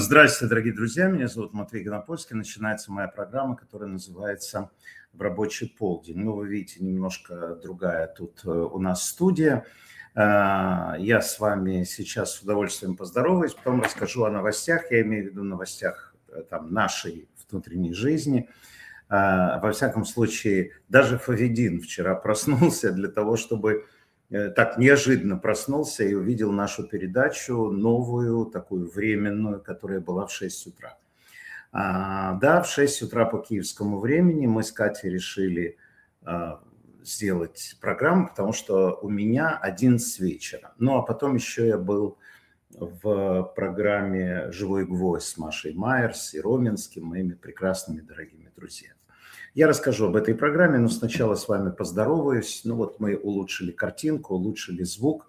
Здравствуйте, дорогие друзья. Меня зовут Матвей Конопольский. Начинается моя программа, которая называется «В рабочий полдень». Ну, вы видите, немножко другая тут у нас студия. Я с вами сейчас с удовольствием поздороваюсь, потом расскажу о новостях. Я имею в виду новостях там, нашей внутренней жизни. Во всяком случае, даже Фавидин вчера проснулся для того, чтобы... так неожиданно проснулся и увидел нашу передачу, новую, такую временную, которая была в 6 утра. Да, в 6 утра по киевскому времени мы с Катей решили сделать программу, потому что у меня 11 вечера. Ну, а потом еще я был в программе «Живой гвоздь» с Машей Майерс и Роменским, моими прекрасными дорогими друзьями. Я расскажу об этой программе, но сначала с вами поздороваюсь. Ну вот мы улучшили картинку, улучшили звук.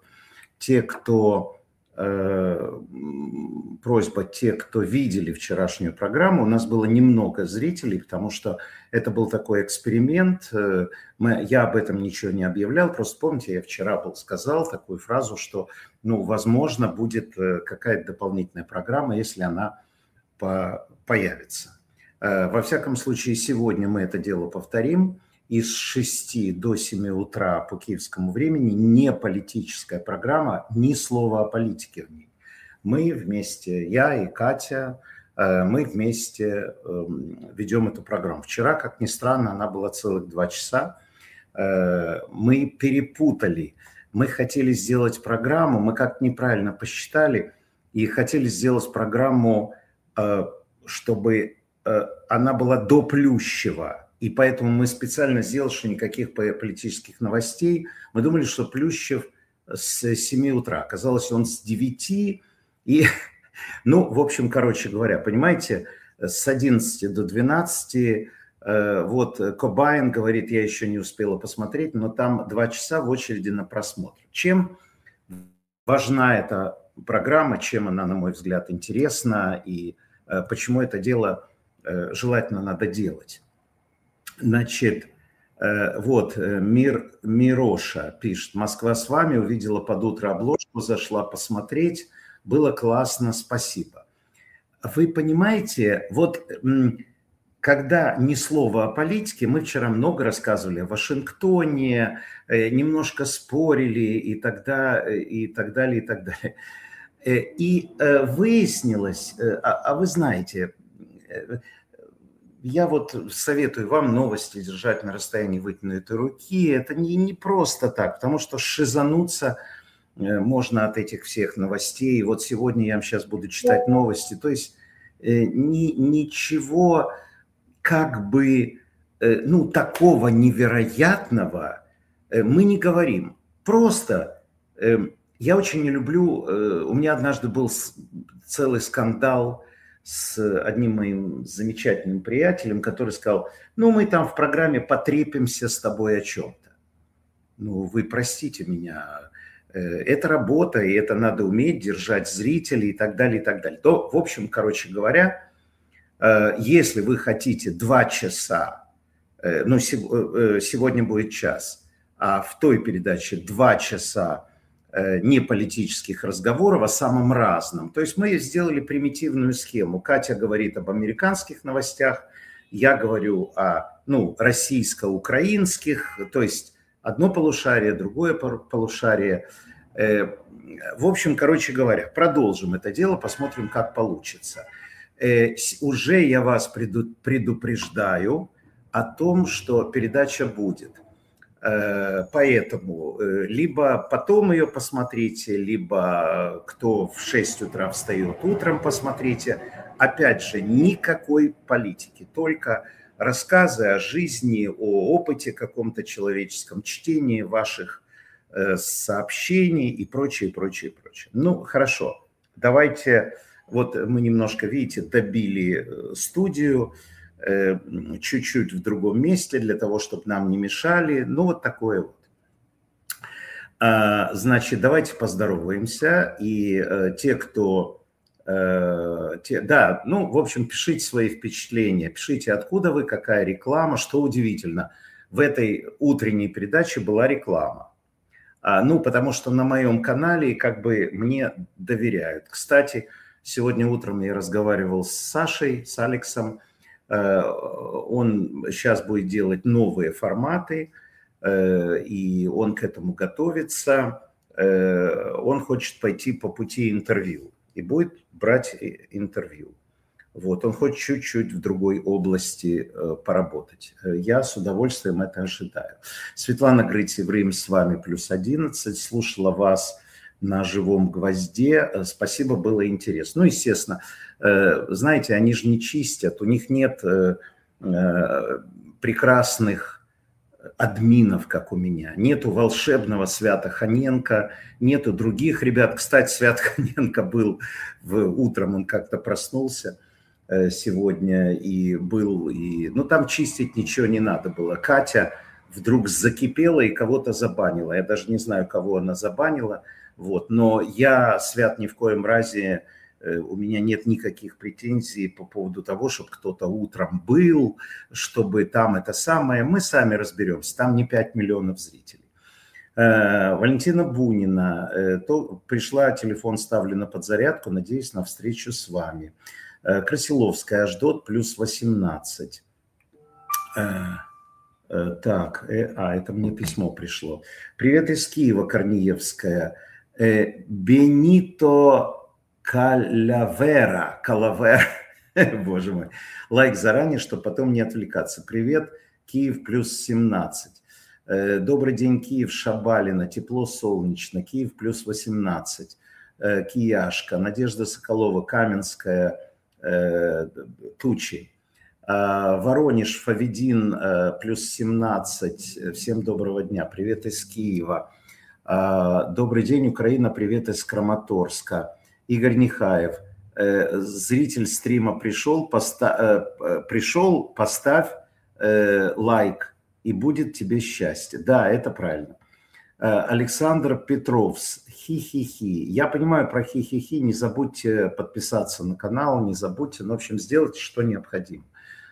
Просьба, те, кто видели вчерашнюю программу, у нас было немного зрителей, потому что это был такой эксперимент. Я об этом ничего не объявлял, просто помните, я вчера сказал такую фразу, что, возможно, будет какая-то дополнительная программа, если она появится. Во всяком случае, сегодня мы это дело повторим. Из 6 до 7 утра по киевскому времени не политическая программа, ни слова о политике в ней. Мы вместе, я и Катя, мы вместе ведем эту программу. Вчера, как ни странно, она была целых 2 часа. Мы перепутали. Мы хотели сделать программу, мы как-то неправильно посчитали, и хотели сделать программу, чтобы... она была до Плющева, и поэтому мы специально сделали, что никаких политических новостей. Мы думали, что Плющев с 7 утра. Оказалось, он с 9. И, в общем, короче говоря, понимаете, с 11 до 12, вот Кобайн говорит, я еще не успела посмотреть, но там 2 часа в очереди на просмотр. Чем важна эта программа, чем она, на мой взгляд, интересна, и почему это дело... желательно надо делать. Значит, вот Мироша пишет: Москва с вами, увидела под утро обложку, зашла посмотреть, было классно, спасибо. Вы понимаете, вот когда ни слова о политике, мы вчера много рассказывали о Вашингтоне, немножко спорили и так далее, и так далее. И выяснилось, вы знаете, я вот советую вам новости держать на расстоянии вытянутой руки. Это не просто так, потому что шизануться можно от этих всех новостей. Вот сегодня я вам сейчас буду читать новости. То есть ничего как бы, такого невероятного мы не говорим. Просто я очень не люблю... У меня однажды был целый скандал с одним моим замечательным приятелем, который сказал: мы там в программе потрепимся с тобой о чем-то. Вы простите меня, это работа, и это надо уметь держать зрителей и так далее, и так далее. То, в общем, короче говоря, если вы хотите 2 часа, сегодня будет час, а в той передаче 2 часа не политических разговоров, о самом разном. То есть мы сделали примитивную схему. Катя говорит об американских новостях, я говорю о российско-украинских, то есть одно полушарие, другое полушарие. В общем, короче говоря, продолжим это дело, посмотрим, как получится. Уже я вас предупреждаю о том, что передача будет. Поэтому либо потом ее посмотрите, либо кто в 6 утра встает утром, посмотрите. Опять же, никакой политики, только рассказы о жизни, о опыте каком-то человеческом, чтении ваших сообщений и прочее, прочее, прочее. Хорошо, давайте, вот мы немножко, видите, добили студию, чуть-чуть в другом месте, для того, чтобы нам не мешали. Вот такое вот. Значит, давайте поздороваемся. И те, кто... в общем, пишите свои впечатления. Пишите, откуда вы, какая реклама. Что удивительно, в этой утренней передаче была реклама. Потому что на моем канале как бы мне доверяют. Кстати, Сегодня утром я разговаривал с Сашей, с Алексом. Он сейчас будет делать новые форматы, и он к этому готовится. Он хочет пойти по пути интервью и будет брать интервью. Вот, он хочет чуть-чуть в другой области поработать. Я с удовольствием это ожидаю. Светлана Грыцеврим с вами +11. Слушала вас на живом гвозде. Спасибо, было интересно. Ну, естественно, знаете, они же не чистят, у них нет прекрасных админов, как у меня. Нету волшебного Свята Ханенко, нету других ребят. Кстати, Свят Ханенко был утром, он как-то проснулся сегодня и был, ну там чистить ничего не надо было. Катя вдруг закипела и кого-то забанила. Я даже не знаю, кого она забанила. Вот. Но я, Свят, ни в коем разе, у меня нет никаких претензий по поводу того, чтобы кто-то утром был, чтобы там это самое. Мы сами разберемся, там не 5 миллионов зрителей. Валентина Бунина. Пришла, телефон ставлю на подзарядку, надеюсь на встречу с вами. Красиловская, Аждот, +18. Так, это мне письмо пришло. Привет из Киева, Корнеевская. Бенито Калавера, боже мой. Лайк заранее, чтобы потом не отвлекаться. Привет, Киев, +17. Добрый день, Киев, Шабалина, тепло, солнечно. Киев, +18. Кияшка, Надежда Соколова, Каменская, тучи. Воронеж, Фавидин, +17. Всем доброго дня. Привет из Киева. Добрый день, Украина. Привет из Краматорска. Игорь Нехаев. Зритель стрима пришел, поставь лайк, и будет тебе счастье. Да, это правильно. Александр Петровс. Хи-хи-хи. Я понимаю про хи-хи-хи. Не забудьте подписаться на канал, не забудьте. Ну, в общем, сделайте, что необходимо.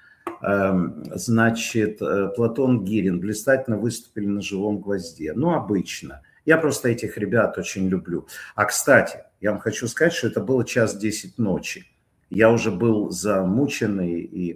Значит, Платон Гирин. Блистательно выступили на живом гвозде. Ну, обычно. Я просто этих ребят очень люблю. А, кстати, я вам хочу сказать, что это было 1:10 ночи. Я уже был замученный и...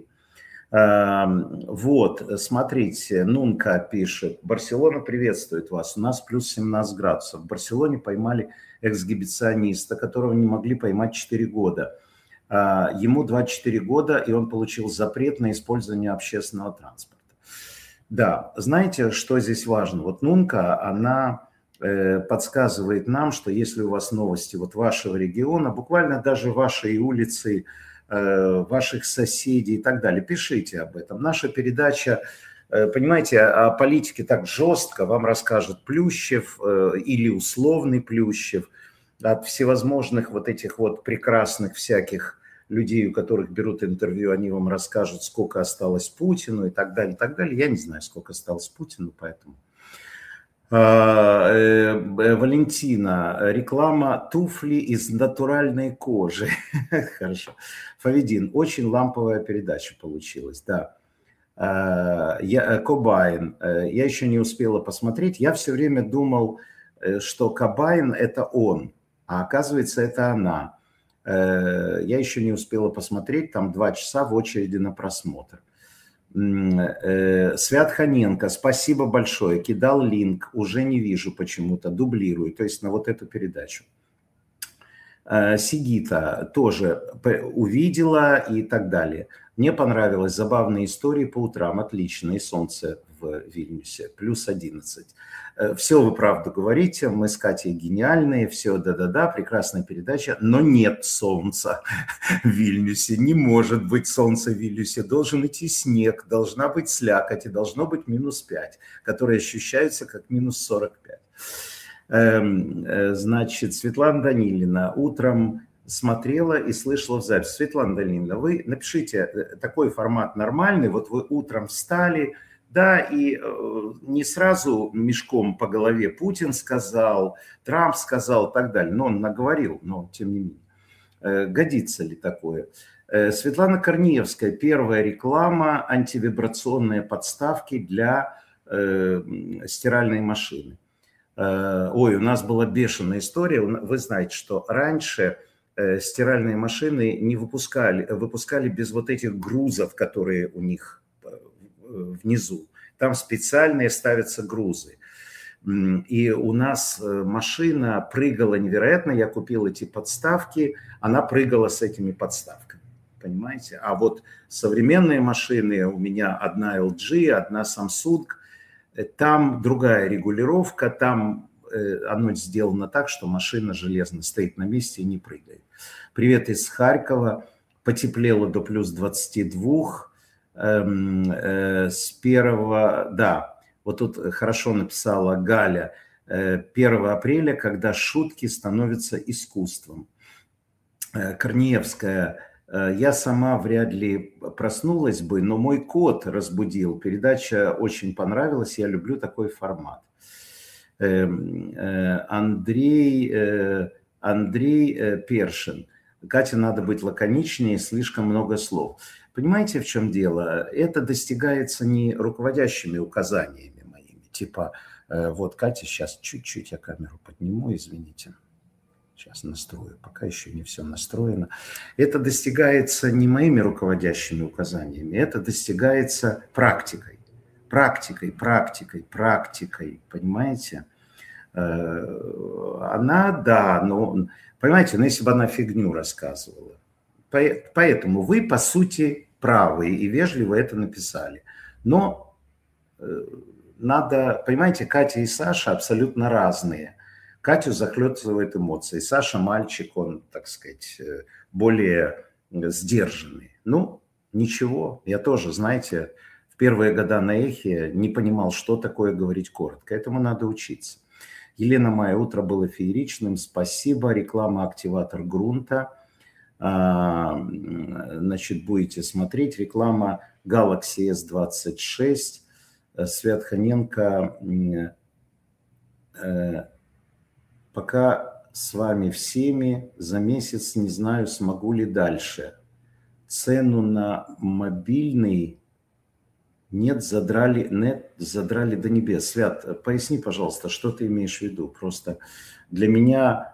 Вот, смотрите, Нунка пишет. Барселона приветствует вас. У нас +17 градусов. В Барселоне поймали эксгибициониста, которого не могли поймать 4 года. Ему 24 года, и он получил запрет на использование общественного транспорта. Да, знаете, что здесь важно? Вот Нунка, она подсказывает нам, что если у вас новости вот вашего региона, буквально даже вашей улицы, ваших соседей и так далее, пишите об этом. Наша передача, понимаете, о политике так жестко вам расскажет Плющев или условный Плющев, от всевозможных вот этих вот прекрасных всяких людей, у которых берут интервью, они вам расскажут, сколько осталось Путину и так далее, и так далее. Я не знаю, сколько осталось Путину, поэтому... Валентина, реклама туфли из натуральной кожи. Хорошо. Фавидин, очень ламповая передача получилась, да. Кобайн, я еще не успела посмотреть. Я все время думал, что Кобайн это он, а оказывается это она. Я еще не успела посмотреть, там 2 часа в очереди на просмотр. Свят Ханенко, спасибо большое. Кидал линк, уже не вижу почему-то, дублирую, то есть на вот эту передачу. Сигита тоже увидела и так далее. Мне понравилось, забавные истории по утрам, отлично, и солнце в Вильнюсе, +11. Все вы правду говорите, мы с Катей гениальные, все да-да-да, прекрасная передача, но нет солнца в Вильнюсе, не может быть солнца в Вильнюсе, должен идти снег, должна быть слякоть и должно быть -5, которые ощущаются как -45. Значит, Светлана Данилина, утром смотрела и слышала в записи. Светлана Данилина, вы напишите, такой формат нормальный, вот вы утром встали, да, и не сразу мешком по голове Путин сказал, Трамп сказал и так далее. Но он наговорил, но тем не менее. Годится ли такое? Светлана Корнеевская. Первая реклама антивибрационные подставки для стиральной машины. Ой, у нас была бешеная история. Вы знаете, что раньше стиральные машины не выпускали без вот этих грузов, которые у них внизу. Там специальные ставятся грузы. И у нас машина прыгала невероятно. Я купил эти подставки, она прыгала с этими подставками. Понимаете? А вот современные машины, у меня одна LG, одна Samsung, там другая регулировка, там оно сделано так, что машина железно стоит на месте и не прыгает. Привет из Харькова. Потеплело до плюс 22. С 1, да, вот тут хорошо написала Галя, 1 апреля, когда шутки становятся искусством. Корнеевская, я сама вряд ли проснулась бы, но мой кот разбудил. Передача очень понравилась, я люблю такой формат. Андрей Першин. Катя, надо быть лаконичнее, слишком много слов. Понимаете, в чем дело? Это достигается не руководящими указаниями моими. Типа, вот, Катя, сейчас чуть-чуть я камеру подниму, извините. Сейчас настрою, пока еще не все настроено. Это достигается не моими руководящими указаниями, это достигается практикой. Практикой, понимаете? Она, да, но, понимаете, если бы она фигню рассказывала. Поэтому вы, по сути, правы и вежливо это написали. Но надо, понимаете, Катя и Саша абсолютно разные. Катю захлестывают эмоции. Саша мальчик, он, так сказать, более сдержанный. Ну, ничего, я тоже, знаете, в первые года на эхе не понимал, что такое говорить коротко. Этому надо учиться. Елена Майя, утро было фееричным, спасибо. Реклама «Активатор грунта». Значит, будете смотреть. Реклама Galaxy S26. Свят Ханенко. Пока с вами всеми за месяц не знаю, смогу ли дальше. Цену на мобильный задрали до небес. Свят, поясни, пожалуйста, что ты имеешь в виду? Просто для меня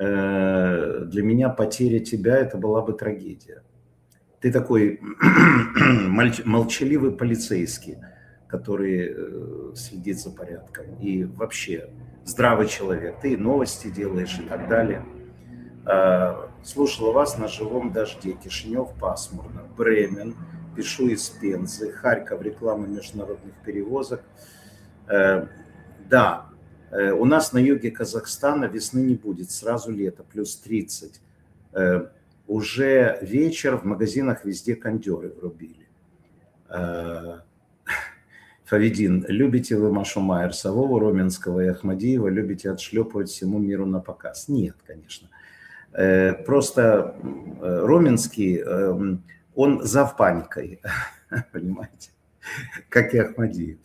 потеря тебя – это была бы трагедия. Ты такой молчаливый полицейский, который следит за порядком. И вообще здравый человек. Ты новости делаешь и так далее. Слушала вас на живом дожде. Кишинев пасмурно. Бремен. Пишу из Пензы. Харьков. Реклама международных перевозок. Да. У нас на юге Казахстана весны не будет. Сразу лето. Плюс 30. Уже вечер. В магазинах везде кондеры врубили. Фавидин, любите вы Машу Майер, Совову, Роменского и Ахмадиева, любите отшлепывать всему миру на показ? Нет, конечно. Просто Роменский, он завпаникой, понимаете, как и Ахмадиев.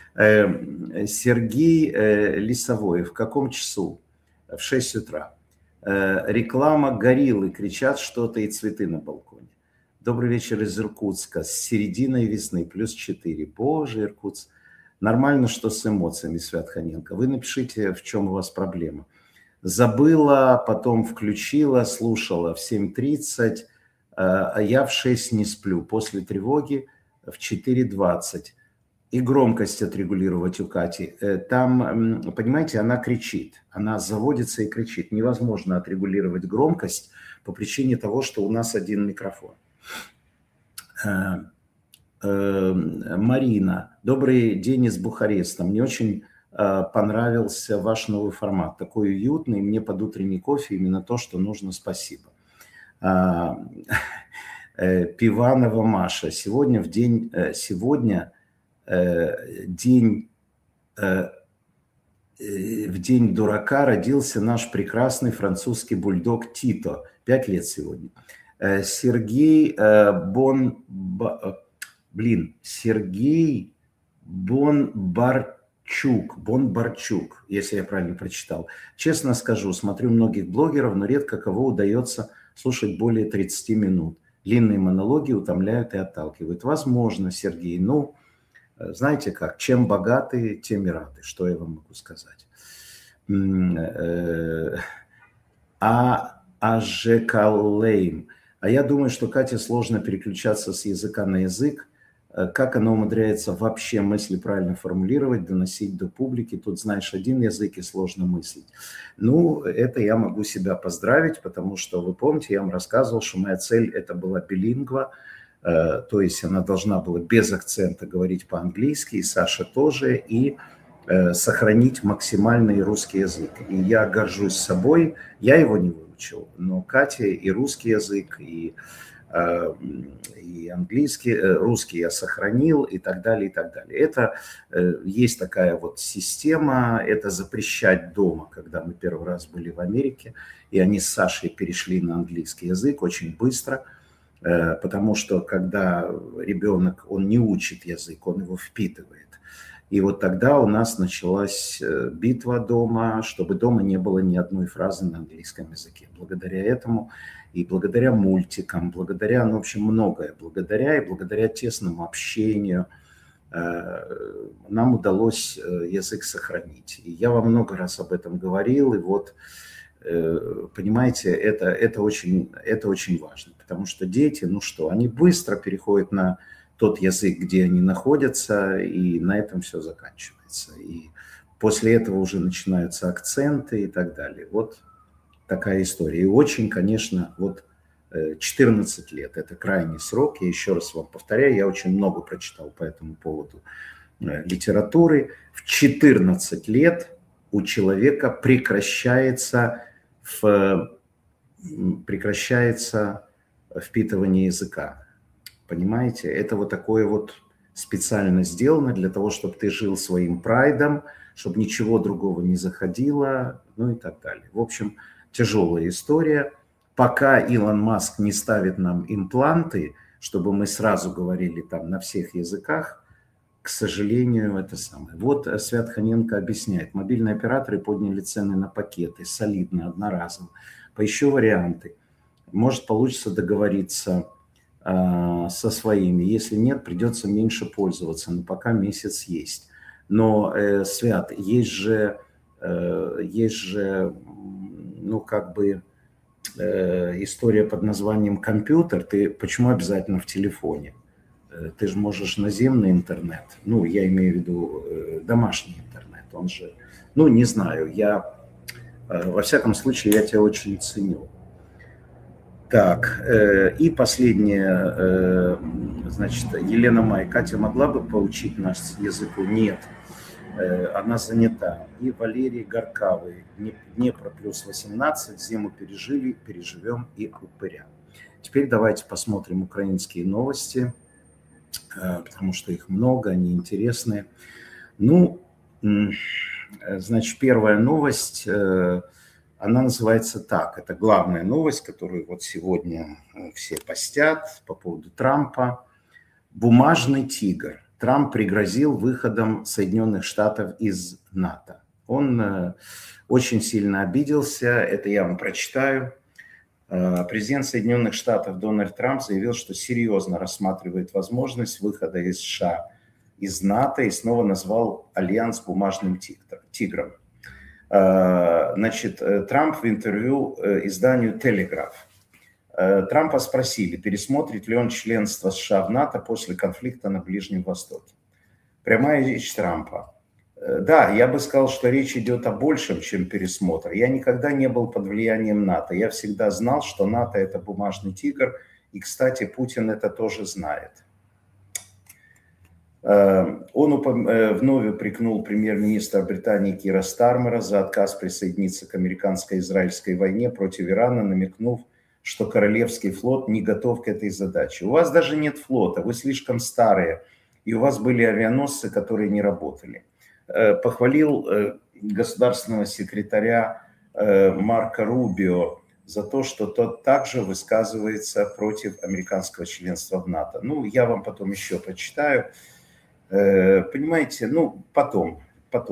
Сергей Лисовой, в каком часу? В 6 утра. Реклама гориллы, кричат что-то и цветы на балконе. Добрый вечер из Иркутска. С серединой весны, плюс 4. Боже, Иркутск. Нормально, что с эмоциями, Свят Ханенко. Вы напишите, в чем у вас проблема. Забыла, потом включила, слушала в 7:30, а я в 6 не сплю. После тревоги в 4:20. И громкость отрегулировать у Кати. Там, понимаете, она кричит. Она заводится и кричит. Невозможно отрегулировать громкость по причине того, что у нас один микрофон. Марина, добрый день из Бухареста. Мне очень понравился ваш новый формат. Такой уютный, мне под утренний кофе именно то, что нужно. Спасибо. Пиванова Маша. Сегодня в день дурака родился наш прекрасный французский бульдог Тито. 5 лет сегодня. Сергей Бонбарчук, если я правильно прочитал. Честно скажу, смотрю многих блогеров, но редко кого удается слушать более 30 минут. Длинные монологи утомляют и отталкивают. Возможно, Сергей, ну, знаете как, чем богаты, тем и рады. Что я вам могу сказать? Ажекалейм. А я думаю, что Кате сложно переключаться с языка на язык. Как она умудряется вообще мысли правильно формулировать, доносить до публики. Тут знаешь один язык и сложно мыслить. Ну, это я могу себя поздравить, потому что, вы помните, я вам рассказывал, что моя цель это была билингва, то есть она должна была без акцента говорить по-английски, и Саша тоже, и сохранить максимальный русский язык. И я горжусь собой, я его не выучил, но Катя и русский язык, и английский, русский я сохранил и так далее, и так далее. Это есть такая вот система, это запрещать дома, когда мы первый раз были в Америке, и они с Сашей перешли на английский язык очень быстро, потому что когда ребенок, он не учит язык, он его впитывает. И вот тогда у нас началась битва дома, чтобы дома не было ни одной фразы на английском языке. Благодаря этому и благодаря мультикам, благодаря, ну, в общем, многое, благодаря тесному общению нам удалось язык сохранить. И я вам много раз об этом говорил, и вот, понимаете, это очень важно, потому что дети, ну что, они быстро переходят на тот язык, где они находятся, и на этом все заканчивается. И после этого уже начинаются акценты и так далее. Вот такая история. И очень, конечно, вот 14 лет – это крайний срок. Я еще раз вам повторяю, я очень много прочитал по этому поводу литературы. В 14 лет у человека прекращается впитывание языка. Понимаете, это вот такое вот специально сделано для того, чтобы ты жил своим прайдом, чтобы ничего другого не заходило, ну и так далее. В общем, тяжелая история. Пока Илон Маск не ставит нам импланты, чтобы мы сразу говорили там на всех языках, к сожалению, это самое. Вот Свят Ханенко объясняет. Мобильные операторы подняли цены на пакеты солидно, одноразово. Поищу варианты. Может, получится договориться со своими. Если нет, придется меньше пользоваться, но пока месяц есть. Но, Свят, есть же, ну, как бы история под названием компьютер. Ты почему обязательно в телефоне? Ты же можешь наземный интернет. Ну, я имею в виду домашний интернет. Он же, ну, не знаю, во всяком случае, я тебя очень ценю. Так, и последнее, значит, Елена Май. Катя могла бы поучить нас языку? Нет, она занята. И Валерий Горкавый. Днепр плюс 18, зиму пережили, переживем и упыря. Теперь давайте посмотрим украинские новости, потому что их много, они интересные. Ну, значит, первая новость... Она называется так. Это главная новость, которую вот сегодня все постят по поводу Трампа. Бумажный тигр. Трамп пригрозил выходом Соединенных Штатов из НАТО. Он очень сильно обиделся. Это я вам прочитаю. Президент Соединенных Штатов Дональд Трамп заявил, что серьезно рассматривает возможность выхода из США из НАТО и снова назвал альянс бумажным тигром. Значит, Трамп в интервью изданию «Телеграф». Трампа спросили, пересмотрит ли он членство США в НАТО после конфликта на Ближнем Востоке. Прямая речь Трампа. Да, я бы сказал, что речь идет о большем, чем пересмотр. Я никогда не был под влиянием НАТО. Я всегда знал, что НАТО – это бумажный тигр. И, кстати, Путин это тоже знает. Он вновь упрекнул премьер-министра Британии Кира Стармера за отказ присоединиться к американско-израильской войне против Ирана, намекнув, что Королевский флот не готов к этой задаче. У вас даже нет флота, вы слишком старые, и у вас были авианосцы, которые не работали. Похвалил государственного секретаря Марко Рубио за то, что тот также высказывается против американского членства в НАТО. Ну, я вам потом еще почитаю. Понимаете, ну, потом.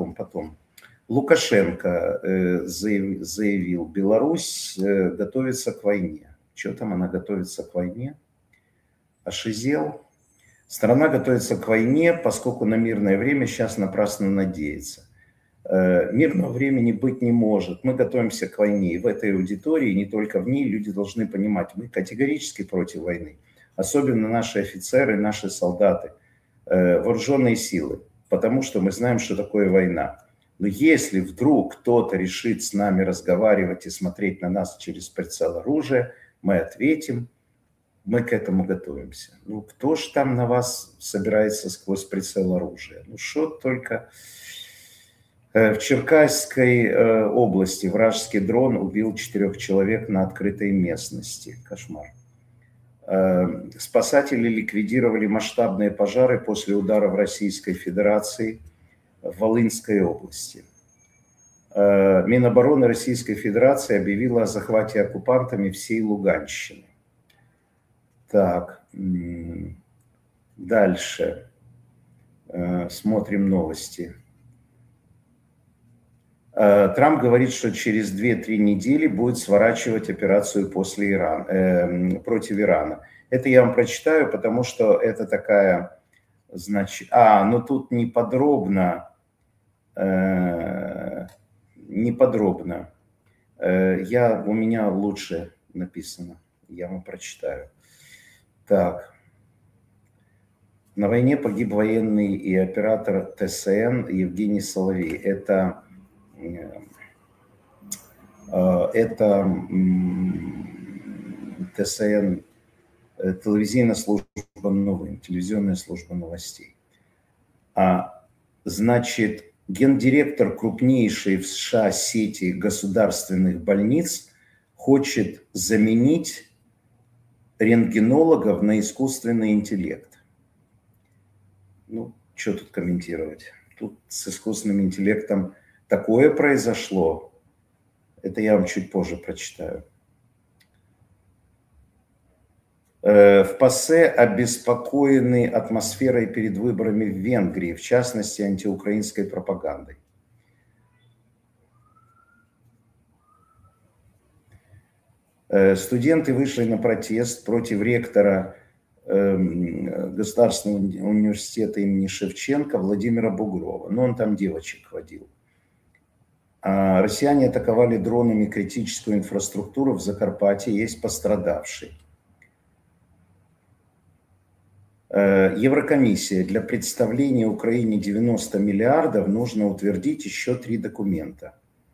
Лукашенко заявил, Беларусь готовится к войне. Что там она готовится к войне? Ошизел. Страна готовится к войне, поскольку на мирное время сейчас напрасно надеется. Мирного времени быть не может. Мы готовимся к войне. И в этой аудитории, не только в ней, люди должны понимать, мы категорически против войны. Особенно наши офицеры, наши солдаты, вооруженные силы. Потому что мы знаем, что такое война. Но если вдруг кто-то решит с нами разговаривать и смотреть на нас через прицел оружия, мы ответим, мы к этому готовимся. Ну, кто ж там на вас собирается сквозь прицел оружия? Ну, что только... В Черкасской области вражеский дрон убил 4 человек на открытой местности. Кошмар. Спасатели ликвидировали масштабные пожары после удара в Российской Федерации в Волынской области. Минобороны Российской Федерации объявила о захвате оккупантами всей Луганщины. Так, дальше смотрим новости. Трамп говорит, что через 2-3 недели будет сворачивать операцию против Ирана. Это я вам прочитаю, потому что это такая, значит... но тут не подробно. У меня лучше написано. Я вам прочитаю. Так. На войне погиб военный и оператор ТСН Евгений Соловей. Это ТСН, телевизионная служба новостей. Значит, гендиректор крупнейшей в США сети государственных больниц хочет заменить рентгенологов на искусственный интеллект. Ну, что тут комментировать? Тут с искусственным интеллектом такое произошло. Это я вам чуть позже прочитаю. В ПАСЕ обеспокоены атмосферой перед выборами в Венгрии, в частности, антиукраинской пропагандой. Студенты вышли на протест против ректора Государственного университета имени Шевченко Владимира Бугрова. Но он там девочек водил. Россияне атаковали дронами критическую инфраструктуру в Закарпатье, есть пострадавшие. Еврокомиссия. Для представления Украине 90 миллиардов нужно утвердить еще 3 документа.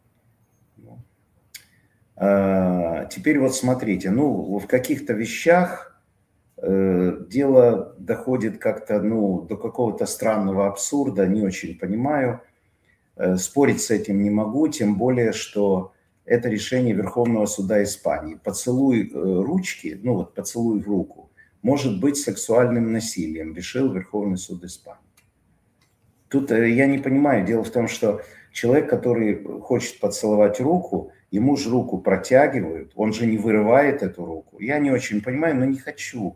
Теперь вот смотрите, в каких-то вещах дело доходит как-то до какого-то странного абсурда, не очень понимаю. Спорить с этим не могу, тем более, что это решение Верховного суда Испании. Поцелуй ручки, поцелуй в руку, может быть сексуальным насилием, решил Верховный суд Испании. Тут я не понимаю, дело в том, что человек, который хочет поцеловать руку, ему же руку протягивают, он же не вырывает эту руку. Я не очень понимаю, но не хочу.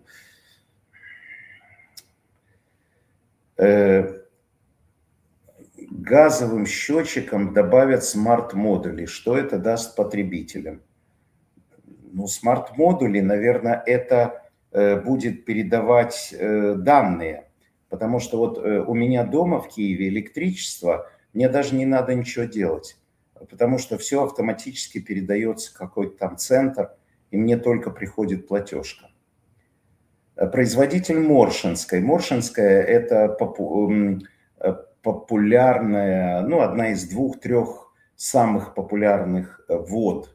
Газовым счетчикам добавят смарт-модули. Что это даст потребителям? Смарт-модули, наверное, это будет передавать данные. Потому что вот у меня дома в Киеве электричество, мне даже не надо ничего делать. Потому что все автоматически передается в какой-то там центр, и мне только приходит платежка. Производитель Моршинской. Моршинская – это популярная, одна из 2-3 самых популярных вод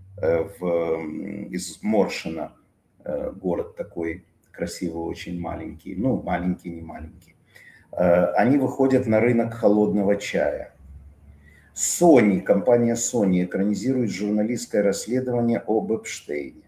из Моршина. Город такой красивый, очень маленький. Маленький, не маленький. Они выходят на рынок холодного чая. Sony, компания Sony экранизирует журналистское расследование об Эпштейне.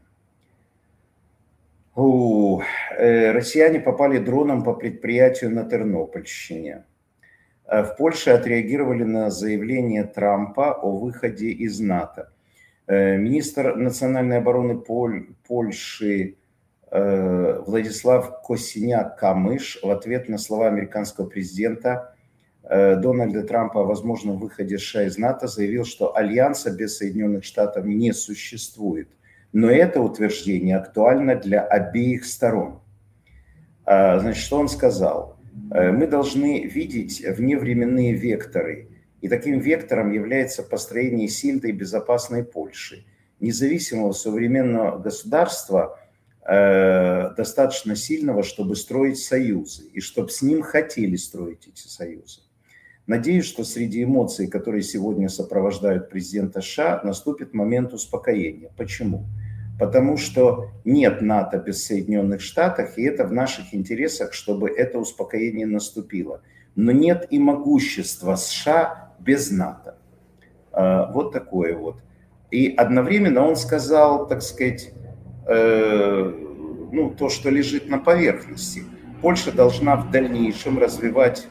Россияне попали дроном по предприятию на Тернопольщине. В Польше отреагировали на заявление Трампа о выходе из НАТО. Министр национальной обороны Польши Владислав Косиняк-Камыш в ответ на слова американского президента Дональда Трампа о возможном выходе США из НАТО заявил, что альянса без Соединенных Штатов не существует. Но это утверждение актуально для обеих сторон. Значит, что он сказал? Мы должны видеть вневременные векторы И таким вектором является построение сильной и безопасной Польши, независимого современного государства, достаточно сильного, чтобы строить союзы, и чтобы с ним хотели строить эти союзы. Надеюсь, что среди эмоций, которые сегодня сопровождают президента США, наступит момент успокоения. Почему? Потому что нет НАТО без Соединенных Штатов, и это в наших интересах, чтобы это успокоение наступило. Но нет и могущества США без НАТО. Вот такое вот. И одновременно он сказал, так сказать, то, что лежит на поверхности. Польша должна в дальнейшем развивать...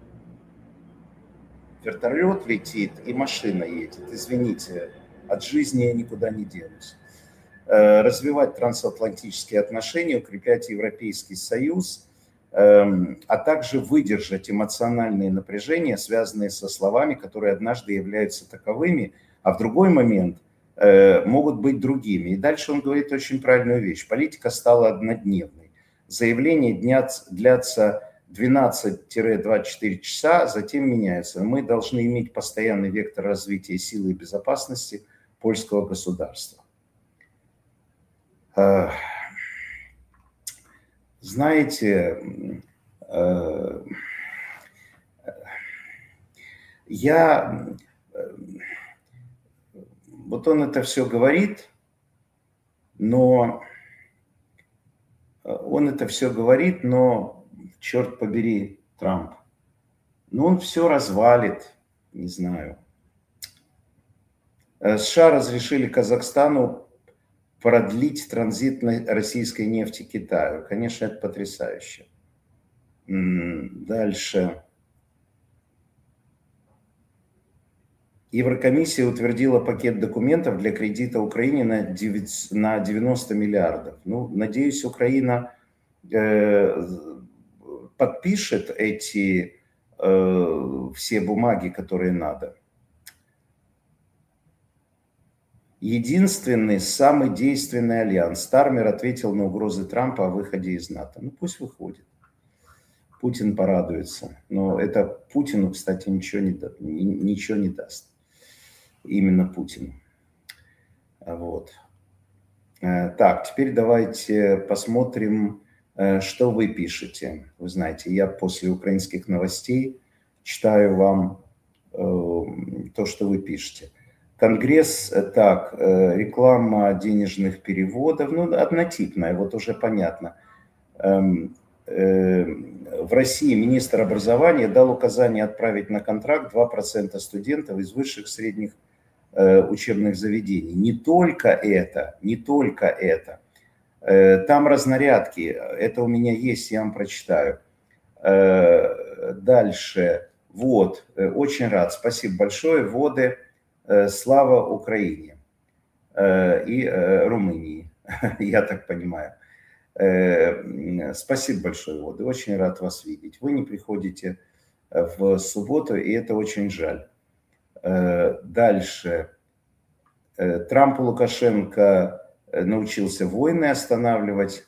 Вертолет летит и машина едет. Извините, от жизни я никуда не денусь. Развивать трансатлантические отношения, укреплять Европейский Союз, а также выдержать эмоциональные напряжения, связанные со словами, которые однажды являются таковыми, а в другой момент могут быть другими. И дальше он говорит очень правильную вещь. Политика стала однодневной. Заявления длятся 12-24 часа, затем меняются. Мы должны иметь постоянный вектор развития силы и безопасности польского государства. Знаете, вот он это все говорит, но черт побери, Трамп. Но он все развалит, не знаю. США разрешили Казахстану продлить транзит российской нефти Китаю. Конечно, это потрясающе. Дальше. Еврокомиссия утвердила пакет документов для кредита Украине на 90 миллиардов. Надеюсь, Украина подпишет эти все бумаги, которые надо. Единственный, самый действенный альянс. Стармер ответил на угрозы Трампа о выходе из НАТО. Пусть выходит. Путин порадуется. Но это Путину, кстати, ничего не даст. Именно Путину. Вот. Так, теперь давайте посмотрим, что вы пишете. Вы знаете, я после украинских новостей читаю вам то, что вы пишете. Конгресс, так, реклама денежных переводов, однотипная, вот уже понятно. В России министр образования дал указание отправить на контракт 2% студентов из высших средних учебных заведений. Не только это. Там разнарядки, это у меня есть, я вам прочитаю. Дальше, вот, очень рад, спасибо большое, ВОДы, слава Украине и Румынии, я так понимаю. Спасибо большое, ВОДы, очень рад вас видеть. Вы не приходите в субботу, и это очень жаль. Дальше. Трамп и Лукашенко научился войны останавливать.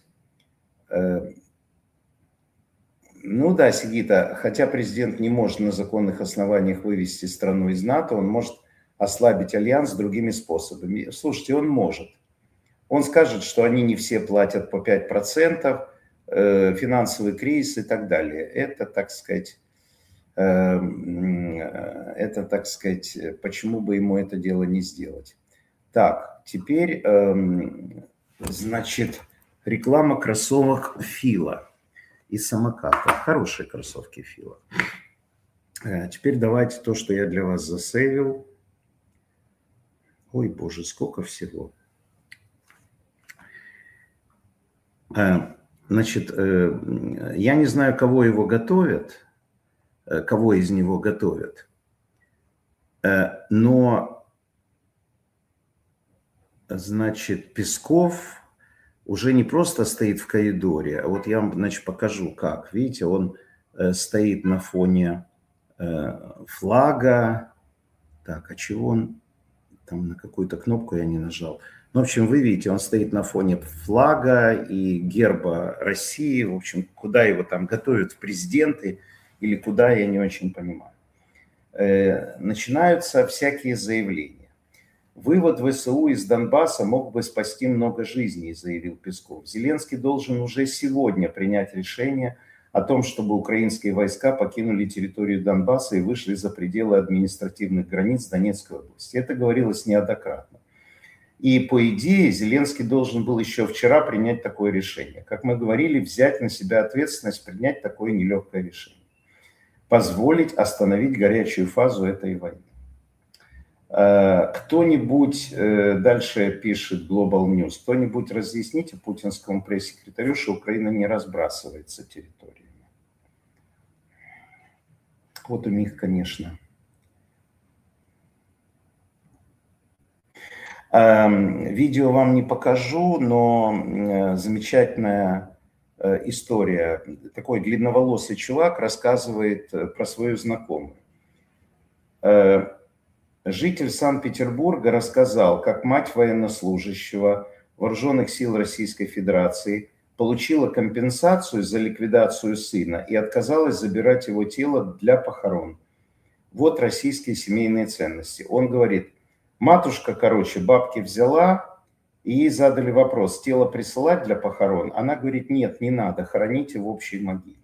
Да, Сигита, хотя президент не может на законных основаниях вывести страну из НАТО, он может ослабить альянс другими способами. Слушайте, он может. Он скажет, что они не все платят по 5%, финансовый кризис и так далее. Это, так сказать, почему бы ему это дело не сделать. Так, теперь, значит, реклама кроссовок Фила и самокатов. Хорошие кроссовки Фила. Теперь давайте то, что я для вас засейвил. Ой, боже, сколько всего. Значит, я не знаю, кого его готовят, кого из него готовят, но, значит, Песков уже не просто стоит в коридоре, а вот я вам, значит, покажу, как. Видите, он стоит на фоне флага. Так, а чего он? Там на какую-то кнопку я не нажал. В общем, вы видите, он стоит на фоне флага и герба России. В общем, куда его там готовят в президенты или куда, я не очень понимаю. начинаются всякие заявления. Вывод ВСУ из Донбасса мог бы спасти много жизней, заявил Песков. Зеленский должен уже сегодня принять решение о том, чтобы украинские войска покинули территорию Донбасса и вышли за пределы административных границ Донецкой области. Это говорилось неоднократно. И по идее Зеленский должен был еще вчера принять такое решение. Как мы говорили, взять на себя ответственность, принять такое нелегкое решение. Позволить остановить горячую фазу этой войны. Кто-нибудь, дальше пишет Global News, кто-нибудь разъясните путинскому пресс-секретарю, что Украина не разбрасывается территориями. Вот у них, конечно. Видео вам не покажу, но замечательная история. Такой длинноволосый чувак рассказывает про свою знакомую. Житель Санкт-Петербурга рассказал, как мать военнослужащего Вооруженных сил Российской Федерации получила компенсацию за ликвидацию сына и отказалась забирать его тело для похорон. Вот российские семейные ценности. Он говорит, матушка, бабки взяла, и ей задали вопрос, тело присылать для похорон? Она говорит, нет, не надо, хороните в общей могиле.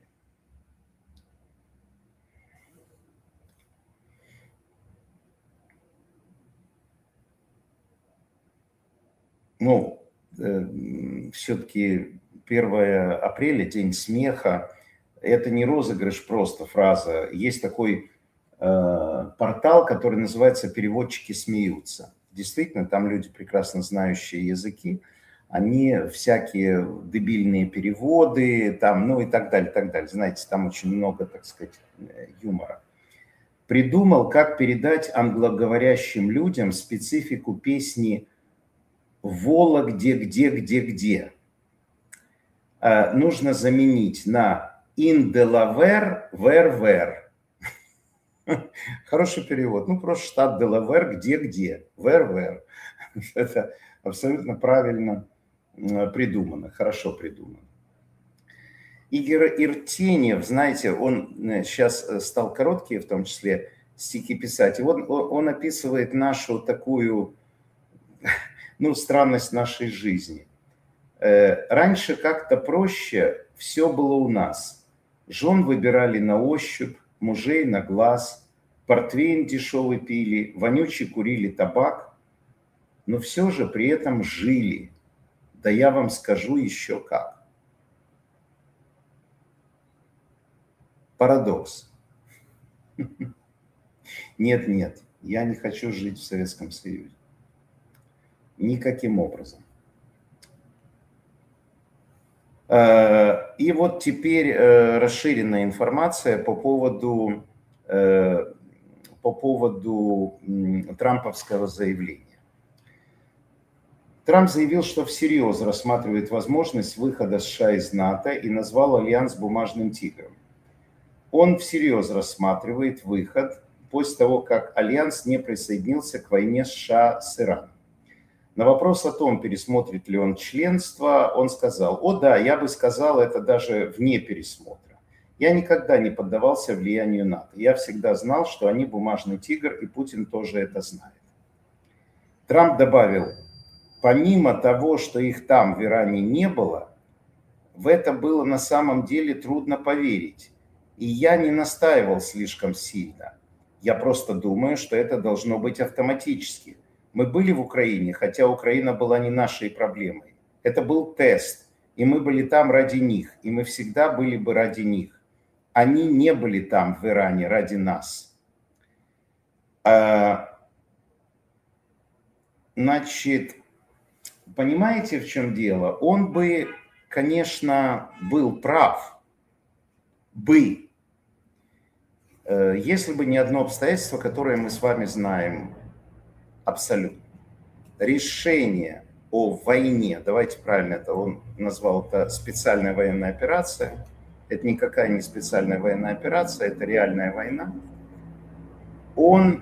Ну, все-таки 1 апреля, День смеха, это не розыгрыш просто, фраза. Есть такой портал, который называется «Переводчики смеются». Действительно, там люди, прекрасно знающие языки, они всякие дебильные переводы, там, ну и так далее, так далее. Знаете, там очень много, так сказать, юмора. Придумал, как передать англоговорящим людям специфику песни «Вологде, где». Нужно заменить на «in Delaware, where». Хороший перевод. Ну, просто штат Делавэр, где. Where. Это абсолютно правильно придумано, хорошо придумано. Игорь Иртеньев, знаете, он сейчас стал короткие, в том числе, стихи писать. И вот он описывает нашу такую, ну, странность нашей жизни. Раньше как-то проще все было у нас. Жен выбирали на ощупь, мужей на глаз, портвейн дешевый пили, вонючий курили табак, но все же при этом жили. Да я вам скажу еще как. Парадокс. Нет, я не хочу жить в Советском Союзе. Никаким образом. И вот теперь расширенная информация по поводу трамповского заявления. Трамп заявил, что всерьез рассматривает возможность выхода США из НАТО и назвал альянс бумажным тигром. Он всерьез рассматривает выход после того, как альянс не присоединился к войне США с Ираном. На вопрос о том, пересмотрит ли он членство, он сказал, о да, я бы сказал это даже вне пересмотра. Я никогда не поддавался влиянию НАТО. Я всегда знал, что они бумажный тигр, и Путин тоже это знает. Трамп добавил, помимо того, что их там в Иране не было, в это было на самом деле трудно поверить. И я не настаивал слишком сильно. Я просто думаю, что это должно быть автоматически. Мы были в Украине, хотя Украина была не нашей проблемой. Это был тест, и мы были там ради них, и мы всегда были бы ради них. Они не были там, в Иране, ради нас. Значит, понимаете, в чем дело? Он бы, конечно, был прав. Если бы не одно обстоятельство, которое мы с вами знаем абсолютно. Решение о войне, давайте правильно это, он назвал это специальная военная операция. Это никакая не специальная военная операция, это реальная война. Он,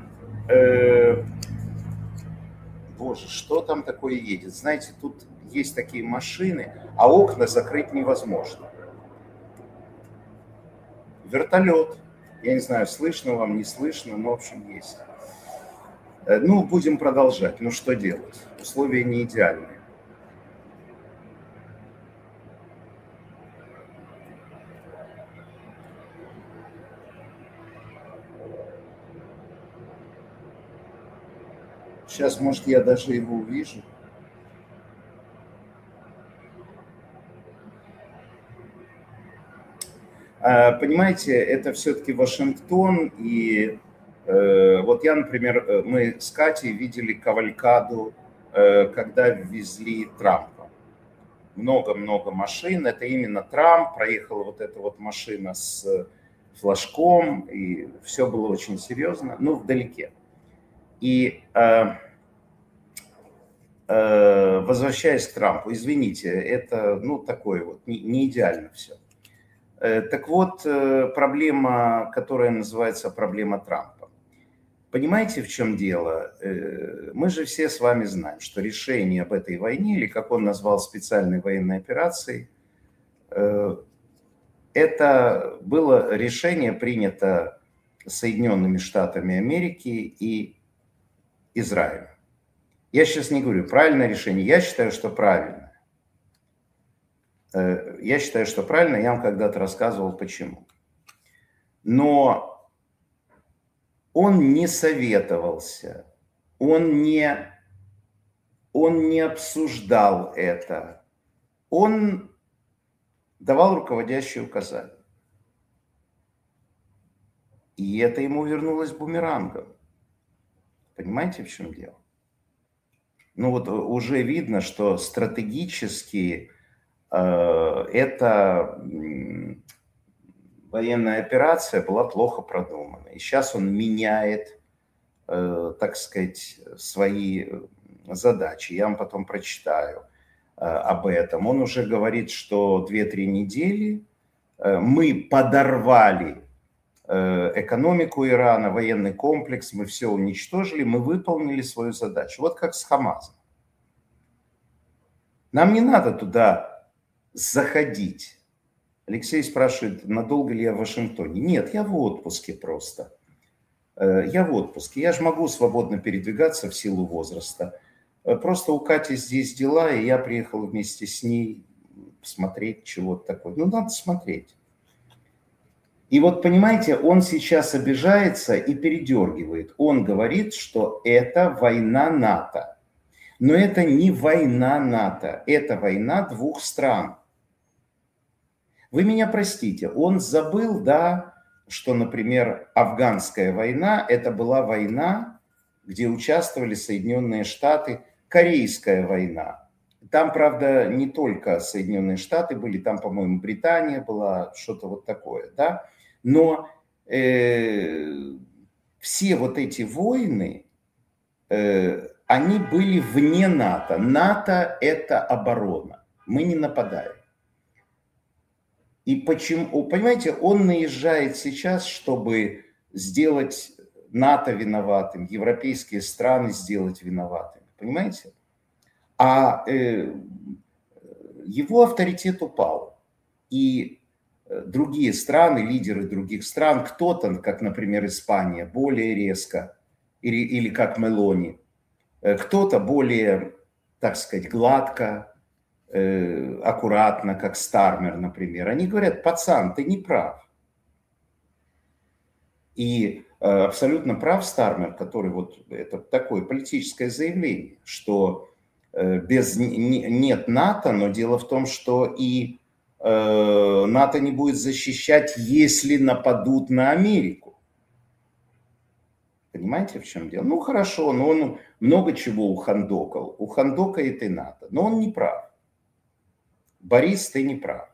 боже, что там такое едет? Знаете, тут есть такие машины, а окна закрыть невозможно. Вертолет. Я не знаю, слышно вам, не слышно, но, в общем, есть. Ну, будем продолжать. Ну, что делать? Условия не идеальные. Сейчас, может, я даже его увижу. Понимаете, это все-таки Вашингтон, и вот я, например, мы с Катей видели кавалькаду, когда везли Трампа. Много-много машин, это именно Трамп, проехала вот эта вот машина с флажком, и все было очень серьезно, ну, вдалеке. И возвращаясь к Трампу, извините, это, ну, такое вот, не идеально все. Так вот, проблема, которая называется проблема Трампа. Понимаете, в чем дело? Мы же все с вами знаем, что решение об этой войне, или как он назвал специальной военной операцией, это было решение принято Соединенными Штатами Америки и Израилем. Я сейчас не говорю, правильное решение, я считаю, что правильно. Я считаю, что правильно, я вам когда-то рассказывал, почему. Но он не советовался, он не обсуждал это, он давал руководящие указания. И это ему вернулось бумерангом. Понимаете, в чем дело? Ну вот уже видно, что стратегически эта военная операция была плохо продумана. И сейчас он меняет, так сказать, свои задачи. Я вам потом прочитаю об этом. Он уже говорит, что 2-3 недели мы подорвали экономику Ирана, военный комплекс, мы все уничтожили, мы выполнили свою задачу. Вот как с Хамасом. Нам не надо туда заходить. Алексей спрашивает, надолго ли я в Вашингтоне. Нет, я в отпуске просто. Я в отпуске. Я же могу свободно передвигаться в силу возраста. Просто у Кати здесь дела, и я приехал вместе с ней смотреть чего-то такое. Ну, надо смотреть. И вот, понимаете, он сейчас обижается и передергивает. Он говорит, что это война НАТО. Но это не война НАТО. Это война двух стран. Вы меня простите, он забыл, да, что, например, афганская война, это была война, где участвовали Соединенные Штаты, Корейская война. Там, правда, не только Соединенные Штаты были, там, по-моему, Британия была, что-то вот такое, да. Но все вот эти войны, они были вне НАТО. НАТО – это оборона. Мы не нападаем. И почему, понимаете, он наезжает сейчас, чтобы сделать НАТО виноватым, европейские страны сделать виноватыми. Понимаете? А его авторитет упал. И другие страны, лидеры других стран, кто-то, как, например, Испания, более резко, или как Мелони, кто-то более, так сказать, гладко, аккуратно, как Стармер, например. Они говорят, пацан, ты не прав. И абсолютно прав Стармер, который вот, это такое политическое заявление, что нет НАТО, но дело в том, что и НАТО не будет защищать, если нападут на Америку. Понимаете, в чем дело? Ну, хорошо, но он много чего ухандокал. Ухандокает и НАТО. Но он не прав. Борис, ты не прав.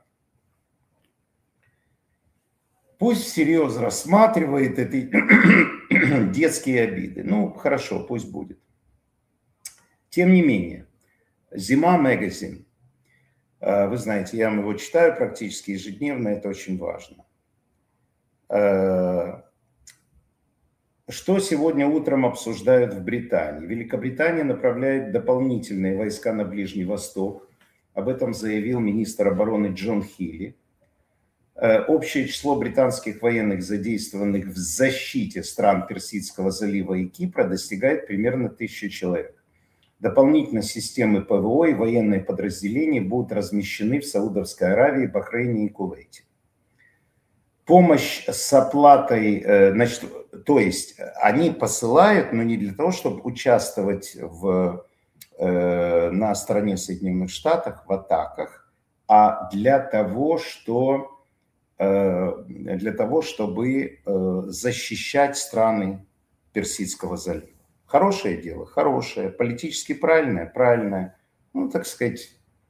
Пусть всерьез рассматривает эти детские обиды. Ну, хорошо, пусть будет. Тем не менее, «Зима» магазин. Вы знаете, я его читаю практически ежедневно, это очень важно. Что сегодня утром обсуждают в Британии? Великобритания направляет дополнительные войска на Ближний Восток. Об этом заявил министр обороны Джон Хилли. Общее число британских военных, задействованных в защите стран Персидского залива и Кипра, достигает примерно 1000 человек. Дополнительно системы ПВО и военные подразделения будут размещены в Саудовской Аравии, Бахрейне и Кувейте. Помощь с оплатой, значит, то есть они посылают, но не для того, чтобы участвовать на стороне Соединенных Штатов в атаках, а для того, чтобы защищать страны Персидского залива. Хорошее дело, хорошее, политически правильное, правильное. Ну, так сказать,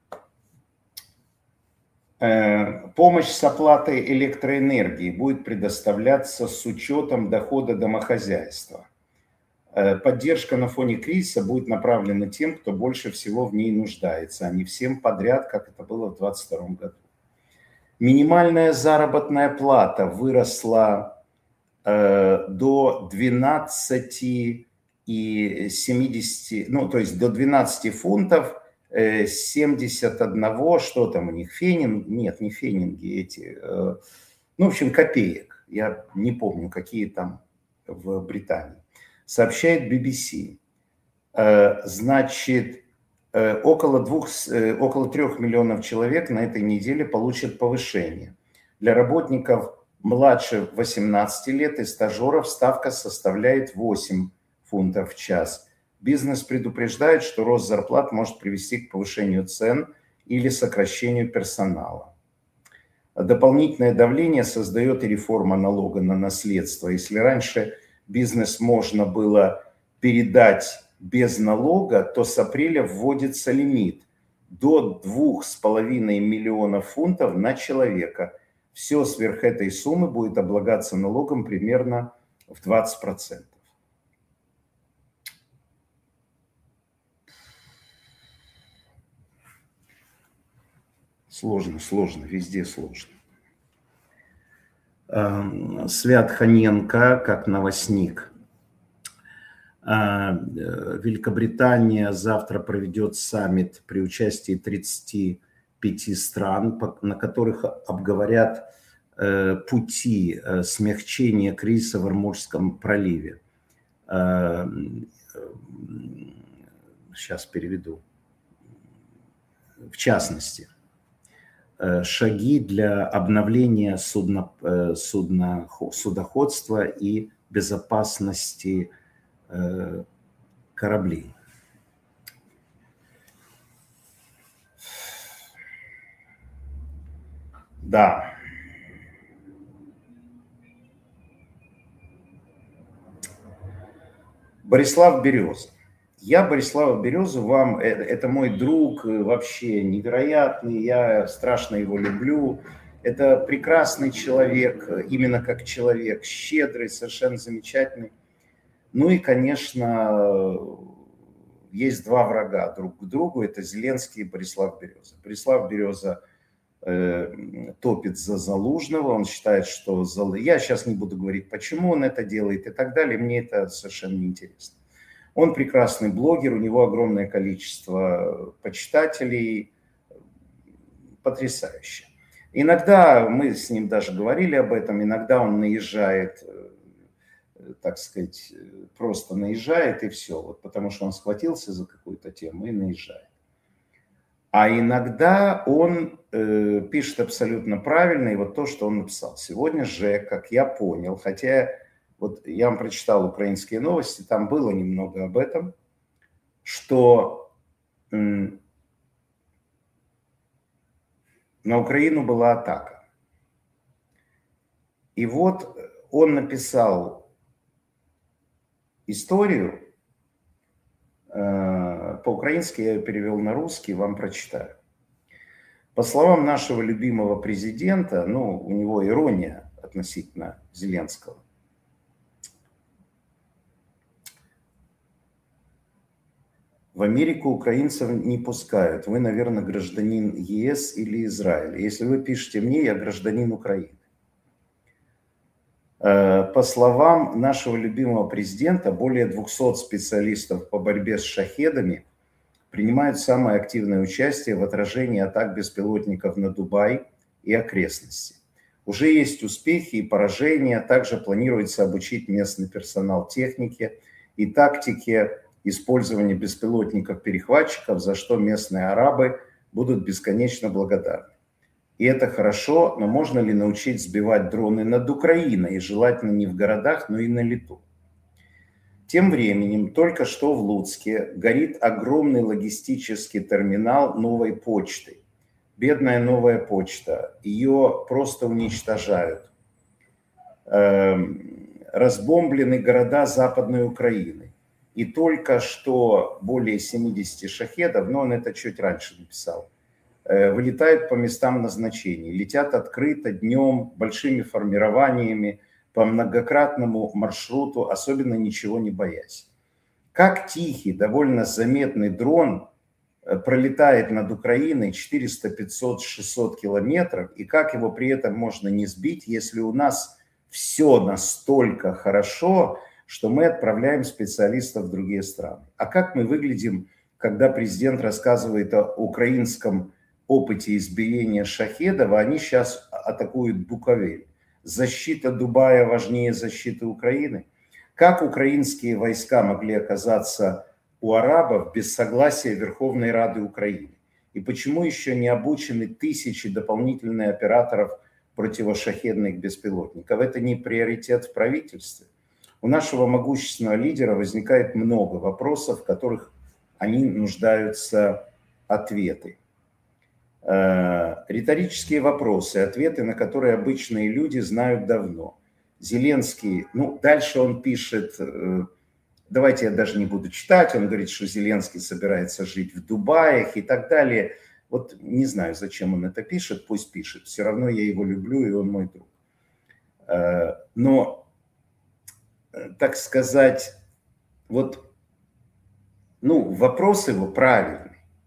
помощь с оплатой электроэнергии будет предоставляться с учетом дохода домохозяйства. Поддержка на фоне кризиса будет направлена тем, кто больше всего в ней нуждается, а не всем подряд, как это было в 2022 году. Минимальная заработная плата выросла до 12,70, ну, то есть до 12 фунтов 71, что там у них, фенинг, нет, не фенинги эти, ну, в общем, копеек, я не помню, какие там в Британии. Сообщает BBC. Значит, около 3 миллионов человек на этой неделе получат повышение. Для работников младше 18 лет и стажеров ставка составляет 8 фунтов в час. Бизнес предупреждает, что рост зарплат может привести к повышению цен или сокращению персонала. Дополнительное давление создает и реформа налога на наследство. Если раньше бизнес можно было передать без налога, то с апреля вводится лимит до 2,5 миллионов фунтов на человека. Все сверх этой суммы будет облагаться налогом примерно в 20%. Сложно, везде сложно. Свят Ханенко, как новостник. Великобритания завтра проведет саммит при участии 35 стран, на которых обговорят пути смягчения кризиса в Ормузском проливе. Сейчас переведу. В частности, шаги для обновления судоходства и безопасности кораблей. Да. Борислав Береза. Я Борислава Березу вам, это мой друг, вообще невероятный, я страшно его люблю. Это прекрасный человек, именно как человек, щедрый, совершенно замечательный. Ну и, конечно, есть два врага друг к другу, это Зеленский и Борислав Береза. Борислав Береза топит за Залужного, он считает, что... Я сейчас не буду говорить, почему он это делает и так далее, мне это совершенно не интересно. Он прекрасный блогер, у него огромное количество почитателей, потрясающе. Иногда, мы с ним даже говорили об этом, иногда он наезжает, так сказать, просто наезжает и все, вот потому что он схватился за какую-то тему и наезжает. А иногда он пишет абсолютно правильно, и вот то, что он написал. Сегодня же, как я понял, хотя... Вот я вам прочитал украинские новости, там было немного об этом, что на Украину была атака. И вот он написал историю, по-украински я ее перевел на русский, вам прочитаю. По словам нашего любимого президента, ну, у него ирония относительно Зеленского, в Америку украинцев не пускают. Вы, наверное, гражданин ЕС или Израиля. Если вы пишете мне, я гражданин Украины. По словам нашего любимого президента, более 200 специалистов по борьбе с шахедами принимают самое активное участие в отражении атак беспилотников на Дубай и окрестности. Уже есть успехи и поражения. Также планируется обучить местный персонал технике и тактике использования беспилотников-перехватчиков, за что местные арабы будут бесконечно благодарны. И это хорошо, но можно ли научить сбивать дроны над Украиной, и желательно не в городах, но и на лету? Тем временем только что в Луцке горит огромный логистический терминал новой почты. Бедная новая почта, ее просто уничтожают. Разбомблены города Западной Украины. И только что более 70 шахедов, но он это чуть раньше написал, вылетают по местам назначения. Летят открыто, днем, большими формированиями, по многократному маршруту, особенно ничего не боясь. Как тихий, довольно заметный дрон пролетает над Украиной 400, 500, 600 километров, и как его при этом можно не сбить, если у нас все настолько хорошо, что мы отправляем специалистов в другие страны. А как мы выглядим, когда президент рассказывает о украинском опыте избиения шахедов, а они сейчас атакуют Буковель? Защита Дубая важнее защиты Украины? Как украинские войска могли оказаться у арабов без согласия Верховной Рады Украины? И почему еще не обучены тысячи дополнительных операторов противошахедных беспилотников? Это не приоритет в правительстве. У нашего могущественного лидера возникает много вопросов, в которых они нуждаются ответы. Риторические вопросы, ответы на которые обычные люди знают давно. Зеленский, дальше он пишет, давайте я даже не буду читать, он говорит, что Зеленский собирается жить в Дубаях и так далее. Вот не знаю, зачем он это пишет, пусть пишет. Все равно я его люблю, и он мой друг. Но, так сказать, вопрос его правильный.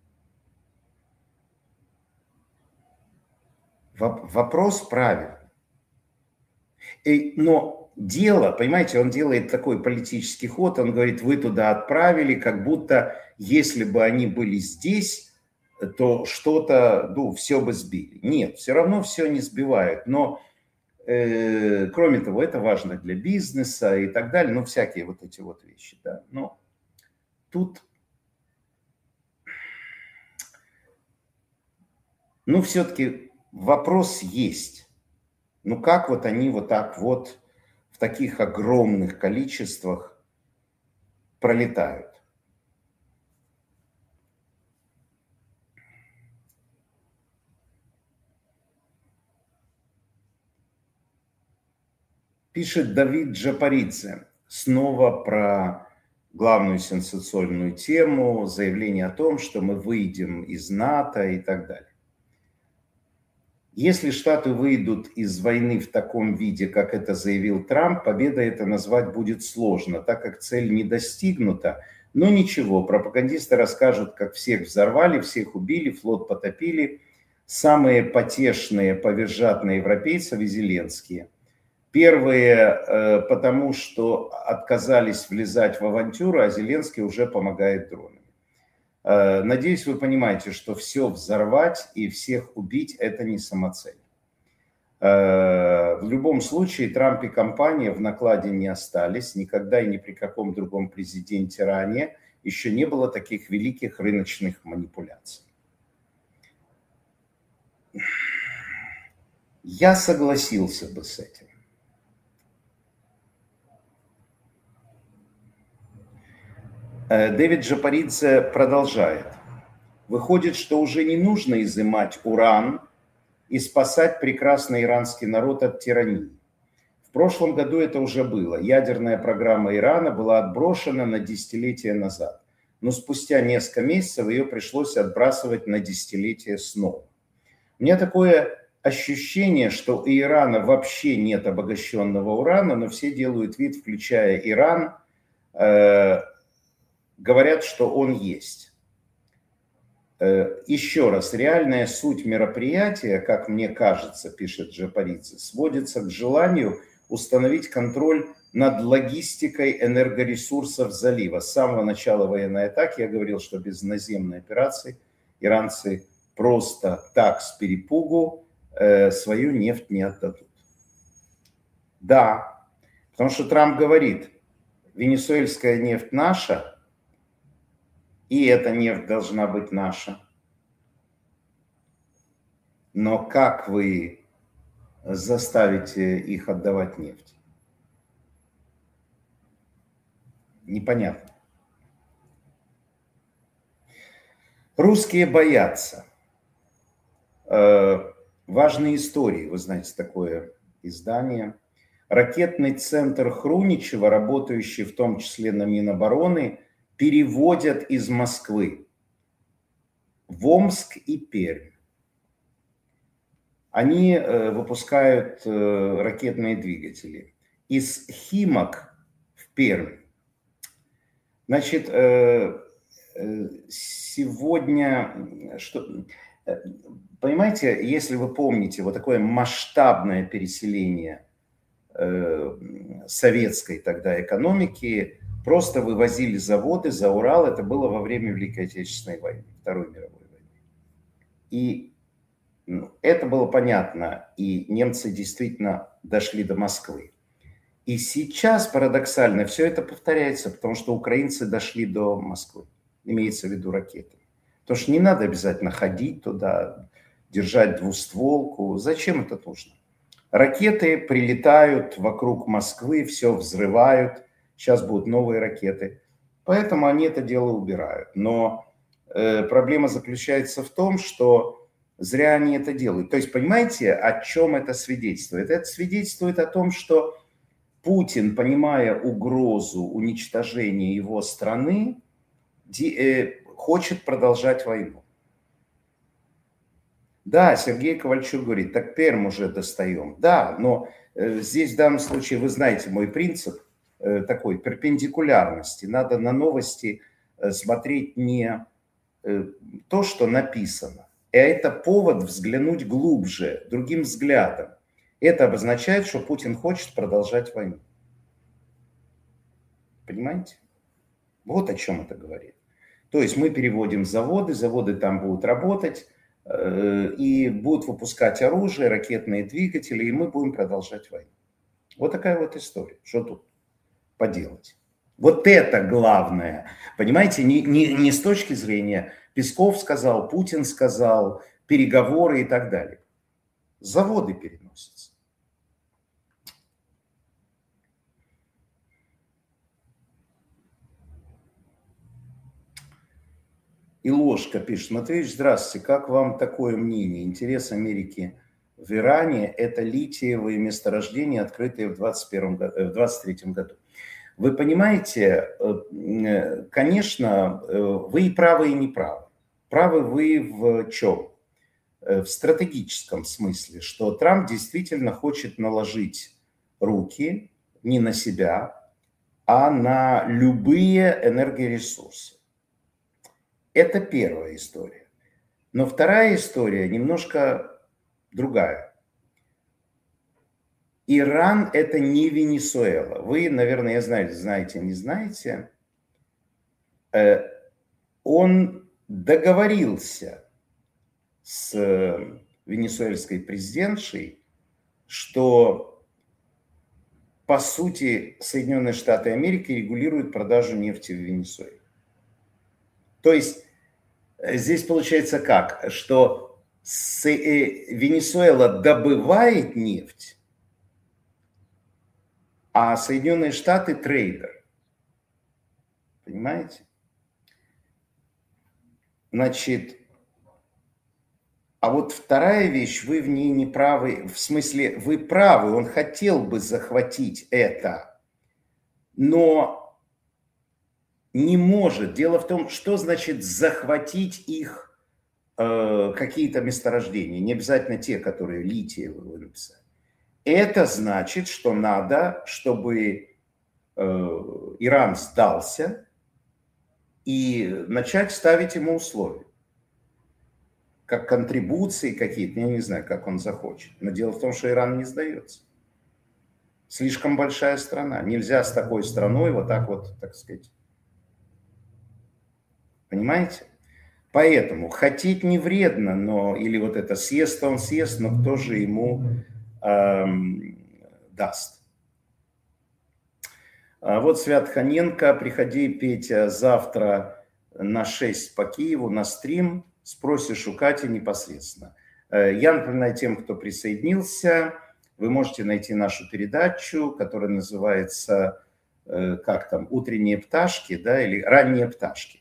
Вопрос правильный. Но дело, понимаете, он делает такой политический ход, он говорит, вы туда отправили, как будто если бы они были здесь, то что-то, все бы сбили. Нет, все равно все не сбивают. Но, кроме того, это важно для бизнеса и так далее, всякие вот эти вот вещи. Да. Но тут, все-таки вопрос есть. Как они вот так вот в таких огромных количествах пролетают? Пишет Давид Джапаридзе снова про главную сенсационную тему, заявление о том, что мы выйдем из НАТО и так далее. Если Штаты выйдут из войны в таком виде, как это заявил Трамп, победой это назвать будет сложно, так как цель не достигнута. Но ничего, пропагандисты расскажут, как всех взорвали, всех убили, флот потопили. Самые потешные повизжат на европейцев и Зеленские. Первые, потому что отказались влезать в авантюру, а Зеленский уже помогает дронами. Надеюсь, вы понимаете, что все взорвать и всех убить – это не самоцель. В любом случае, Трамп и компания в накладе не остались. Никогда и ни при каком другом президенте ранее еще не было таких великих рыночных манипуляций. Я согласился бы с этим. Дэвид Джапаридзе продолжает. Выходит, что уже не нужно изымать уран и спасать прекрасный иранский народ от тирании. В прошлом году это уже было. Ядерная программа Ирана была отброшена на десятилетия назад. Но спустя несколько месяцев ее пришлось отбрасывать на десятилетия снова. У меня такое ощущение, что у Ирана вообще нет обогащенного урана, но все делают вид, включая Иран, говорят, что он есть. Еще раз, реальная суть мероприятия, как мне кажется, пишет Джапаридзе, сводится к желанию установить контроль над логистикой энергоресурсов залива. С самого начала военной атаки я говорил, что без наземной операции иранцы просто так с перепугу свою нефть не отдадут. Да, потому что Трамп говорит, венесуэльская нефть наша, и эта нефть должна быть наша. Но как вы заставите их отдавать нефть? Непонятно. Русские боятся. Важные истории, вы знаете, такое издание. Ракетный центр Хруничева, работающий в том числе на Минобороны, переводят из Москвы в Омск и Пермь. Они выпускают ракетные двигатели. Из Химок в Пермь. Значит, сегодня, понимаете, если вы помните, вот такое масштабное переселение советской тогда экономики, просто вывозили заводы за Урал, это было во время Великой Отечественной войны, Второй мировой войны. И это было понятно, и немцы действительно дошли до Москвы. И сейчас парадоксально все это повторяется, потому что украинцы дошли до Москвы, имеется в виду ракеты. Потому что не надо обязательно ходить туда, держать двустволку. Зачем это нужно? Ракеты прилетают вокруг Москвы, все взрывают. Сейчас будут новые ракеты. Поэтому они это дело убирают. Но проблема заключается в том, что зря они это делают. То есть, понимаете, о чем это свидетельствует? Это свидетельствует о том, что Путин, понимая угрозу уничтожения его страны, хочет продолжать войну. Да, Сергей Ковальчук говорит, так Пермь уже достаем. Да, но здесь в данном случае, вы знаете мой принцип такой перпендикулярности. Надо на новости смотреть не то, что написано, а это повод взглянуть глубже, другим взглядом. Это обозначает, что Путин хочет продолжать войну. Понимаете? Вот о чем это говорит. То есть мы переводим заводы, заводы там будут работать, и будут выпускать оружие, ракетные двигатели, и мы будем продолжать войну. Вот такая вот история. Что тут поделать? Вот это главное. Понимаете, не с точки зрения Песков сказал, Путин сказал, переговоры и так далее. Заводы переносятся. И Ложка пишет, Матвеевич, здравствуйте, как вам такое мнение? Интерес Америки в Иране – это литиевые месторождения, открытые в 2023 году. Вы понимаете, конечно, вы и правы, и не правы. Правы вы в чем? В стратегическом смысле, что Трамп действительно хочет наложить руки не на себя, а на любые энергоресурсы. Это первая история. Но вторая история немножко другая. Иран – это не Венесуэла. Вы, наверное, знаете, не знаете. Он договорился с венесуэльской президентшей, что, по сути, Соединенные Штаты Америки регулируют продажу нефти в Венесуэле. То есть здесь получается как, что Венесуэла добывает нефть, а Соединенные Штаты трейдер. Понимаете? Значит, а вот вторая вещь, вы в ней не правы, в смысле, вы правы, он хотел бы захватить это, но не может. Дело в том, что значит захватить их какие-то месторождения, не обязательно те, которые литиевые написали. Это значит, что надо, чтобы Иран сдался и начать ставить ему условия. Как контрибуции какие-то, я не знаю, как он захочет. Но дело в том, что Иран не сдается. Слишком большая страна. Нельзя с такой страной вот так вот, так сказать. Понимаете? Поэтому хотеть не вредно, но или вот это съест он съест, но кто же ему даст? Вот Свят Ханенко, приходи, Петя, завтра на 6 по Киеву на стрим, спросишь у Кати непосредственно. Я напоминаю тем, кто присоединился, вы можете найти нашу передачу, которая называется, как там, «Утренние пташки», да, или «Ранние пташки».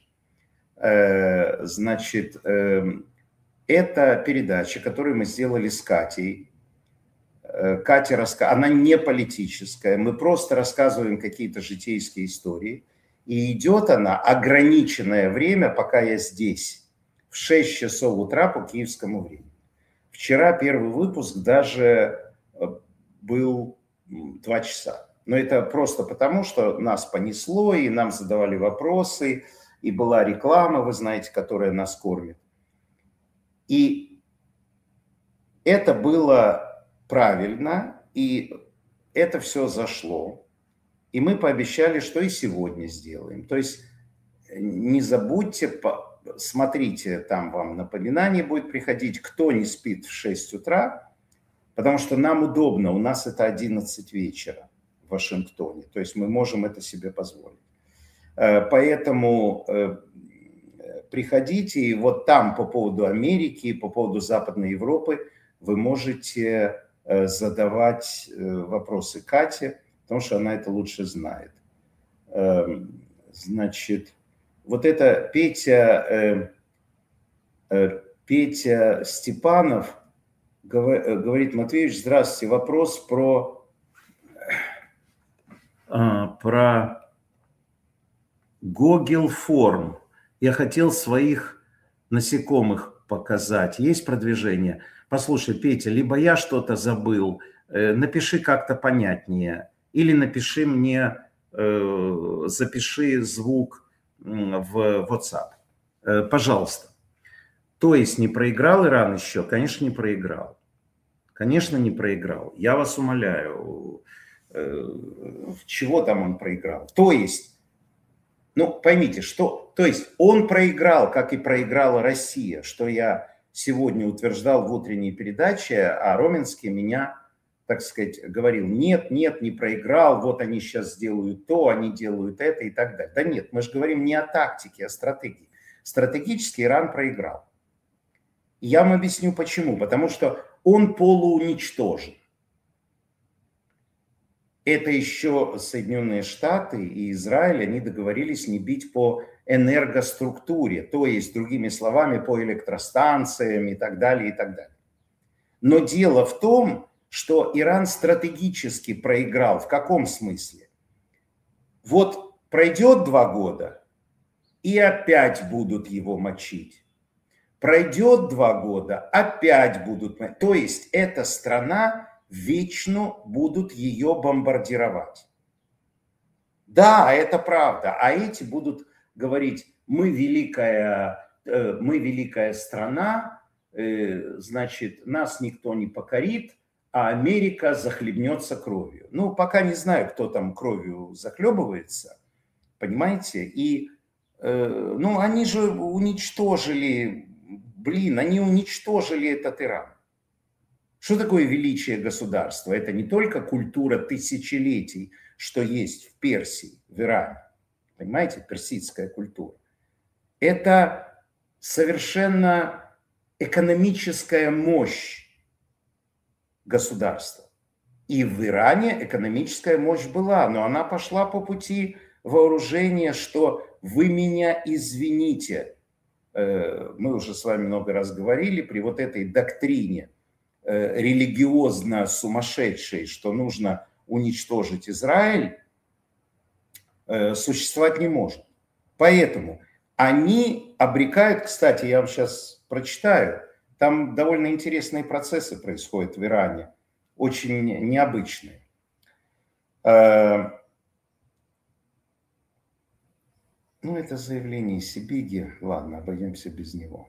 Значит, это передача, которую мы сделали с Катей. Катя, она не политическая, мы просто рассказываем какие-то житейские истории. И идет она ограниченное время, пока я здесь, в 6 часов утра по киевскому времени. Вчера первый выпуск даже был 2 часа. Но это просто потому, что нас понесло, и нам задавали вопросы, и была реклама, вы знаете, которая нас кормит. И это было правильно, и это все зашло. И мы пообещали, что и сегодня сделаем. То есть не забудьте, смотрите, там вам напоминание будет приходить, кто не спит в 6 утра, потому что нам удобно, у нас это 11 вечера в Вашингтоне, то есть мы можем это себе позволить. Поэтому приходите, и вот там по поводу Америки, по поводу Западной Европы вы можете задавать вопросы Кате, потому что она это лучше знает. Значит, вот это Петя Степанов говорит: Матвеевич, здравствуйте, вопрос про Google форм. Я хотел своих насекомых показать. Есть продвижение? Послушай, Петя, либо я что-то забыл, напиши как-то понятнее, или напиши мне, запиши звук в WhatsApp. Пожалуйста. То есть не проиграл Иран еще? Конечно, не проиграл. Конечно, не проиграл. Я вас умоляю, в чего там он проиграл? То есть, ну, поймите, что... То есть он проиграл, как и проиграла Россия, что я сегодня утверждал в утренней передаче, а Роменский меня, так сказать, говорил: нет, нет, не проиграл, вот они сейчас сделают то, они делают это и так далее. Да нет, мы же говорим не о тактике, а о стратегии. Стратегически Иран проиграл. И я вам объясню почему. Потому что он полууничтожен. Это еще Соединенные Штаты и Израиль, они договорились не бить по энергоструктуре, то есть, другими словами, по электростанциям и так далее, и так далее. Но дело в том, что Иран стратегически проиграл. В каком смысле? Вот пройдет 2 года, и опять будут его мочить. Пройдет 2 года, опять будут мочить. То есть, эта страна... вечно будут ее бомбардировать. Да, это правда. А эти будут говорить: мы великая страна, значит, нас никто не покорит, а Америка захлебнется кровью. Ну, пока не знаю, кто там кровью захлебывается, понимаете? И, ну, они же уничтожили, они уничтожили этот Иран. Что такое величие государства? Это не только культура тысячелетий, что есть в Персии, в Иране. Понимаете, персидская культура. Это совершенно экономическая мощь государства. И в Иране экономическая мощь была, но она пошла по пути вооружения, что вы меня извините. Мы уже с вами много раз говорили, при вот этой доктрине религиозно сумасшедшей, что нужно уничтожить Израиль, существовать не может. Поэтому они обрекают, кстати, я вам сейчас прочитаю, там довольно интересные процессы происходят в Иране, очень необычные. Ну, это заявление Сибиги, ладно, обойдемся без него.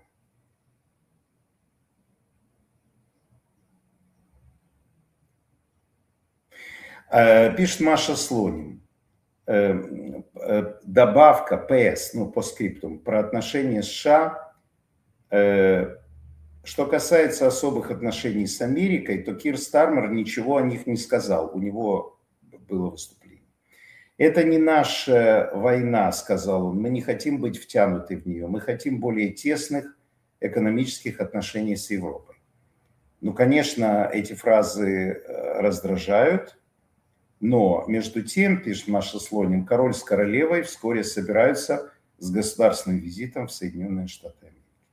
Пишет Маша Слоним. Добавка PS, ну, по скриптум, про отношения США Что касается особых отношений с Америкой, то Кир Стармер ничего о них не сказал. У него было выступление. Это не наша война, сказал он. Мы не хотим быть втянуты в нее. Мы хотим более тесных экономических отношений с Европой. Ну, конечно, эти фразы раздражают, но между тем, пишет Маша Слоним, король с королевой вскоре собираются с государственным визитом в Соединенные Штаты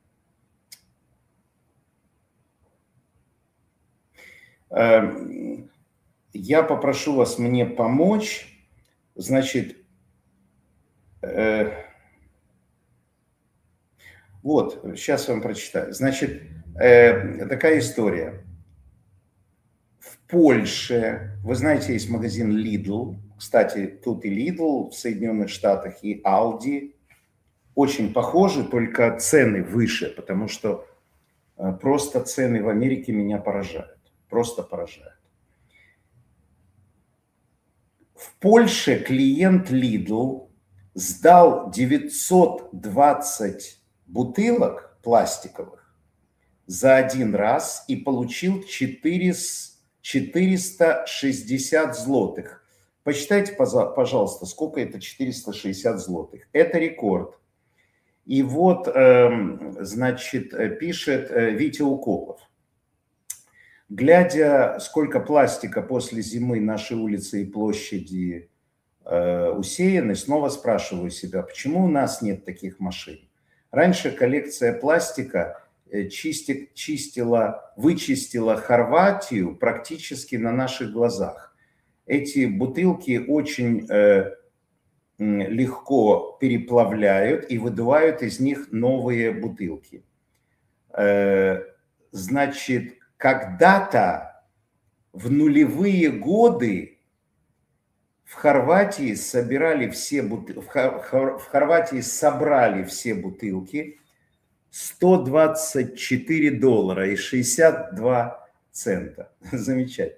Америки. Я попрошу вас мне помочь. Значит, вот, сейчас вам прочитаю. Значит, такая история. В Польше, вы знаете, есть магазин Lidl. Кстати, тут и Lidl в Соединенных Штатах, и Aldi. Очень похожи, только цены выше, потому что просто цены в Америке меня поражают. Просто поражают. В Польше клиент Lidl сдал 920 бутылок пластиковых за один раз и получил 460 злотых. Посчитайте, пожалуйста, сколько это 460 злотых. Это рекорд. И вот, значит, пишет Витя Уколов. Глядя, сколько пластика после зимы наши улицы и площади усеяны, снова спрашиваю себя, почему у нас нет таких машин? Раньше коллекция пластика вычистила Хорватию практически на наших глазах. Эти бутылки очень легко переплавляют и выдувают из них новые бутылки. Значит, когда-то в нулевые годы в Хорватии собрали все бутылки $124 и 62 цента. Замечательно.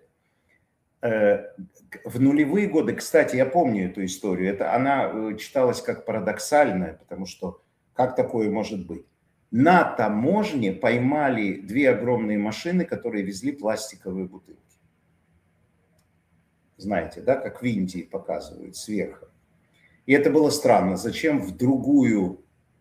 В нулевые годы, кстати, я помню эту историю, она читалась как парадоксальная, потому что как такое может быть? На таможне поймали 2 огромные машины, которые везли пластиковые бутылки. Знаете, да, как в Индии показывают сверху. И это было странно. Зачем в другую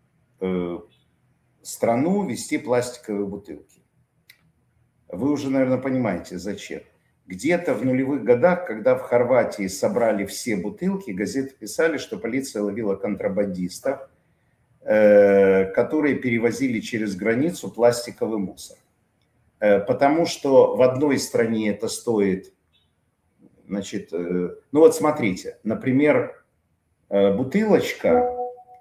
страну везти пластиковые бутылки? Вы уже, наверное, понимаете, зачем. Где-то в нулевых годах, когда в Хорватии собрали все бутылки, газеты писали, что полиция ловила контрабандистов, которые перевозили через границу пластиковый мусор. Потому что в одной стране это стоит, значит, ну вот смотрите, например, бутылочка,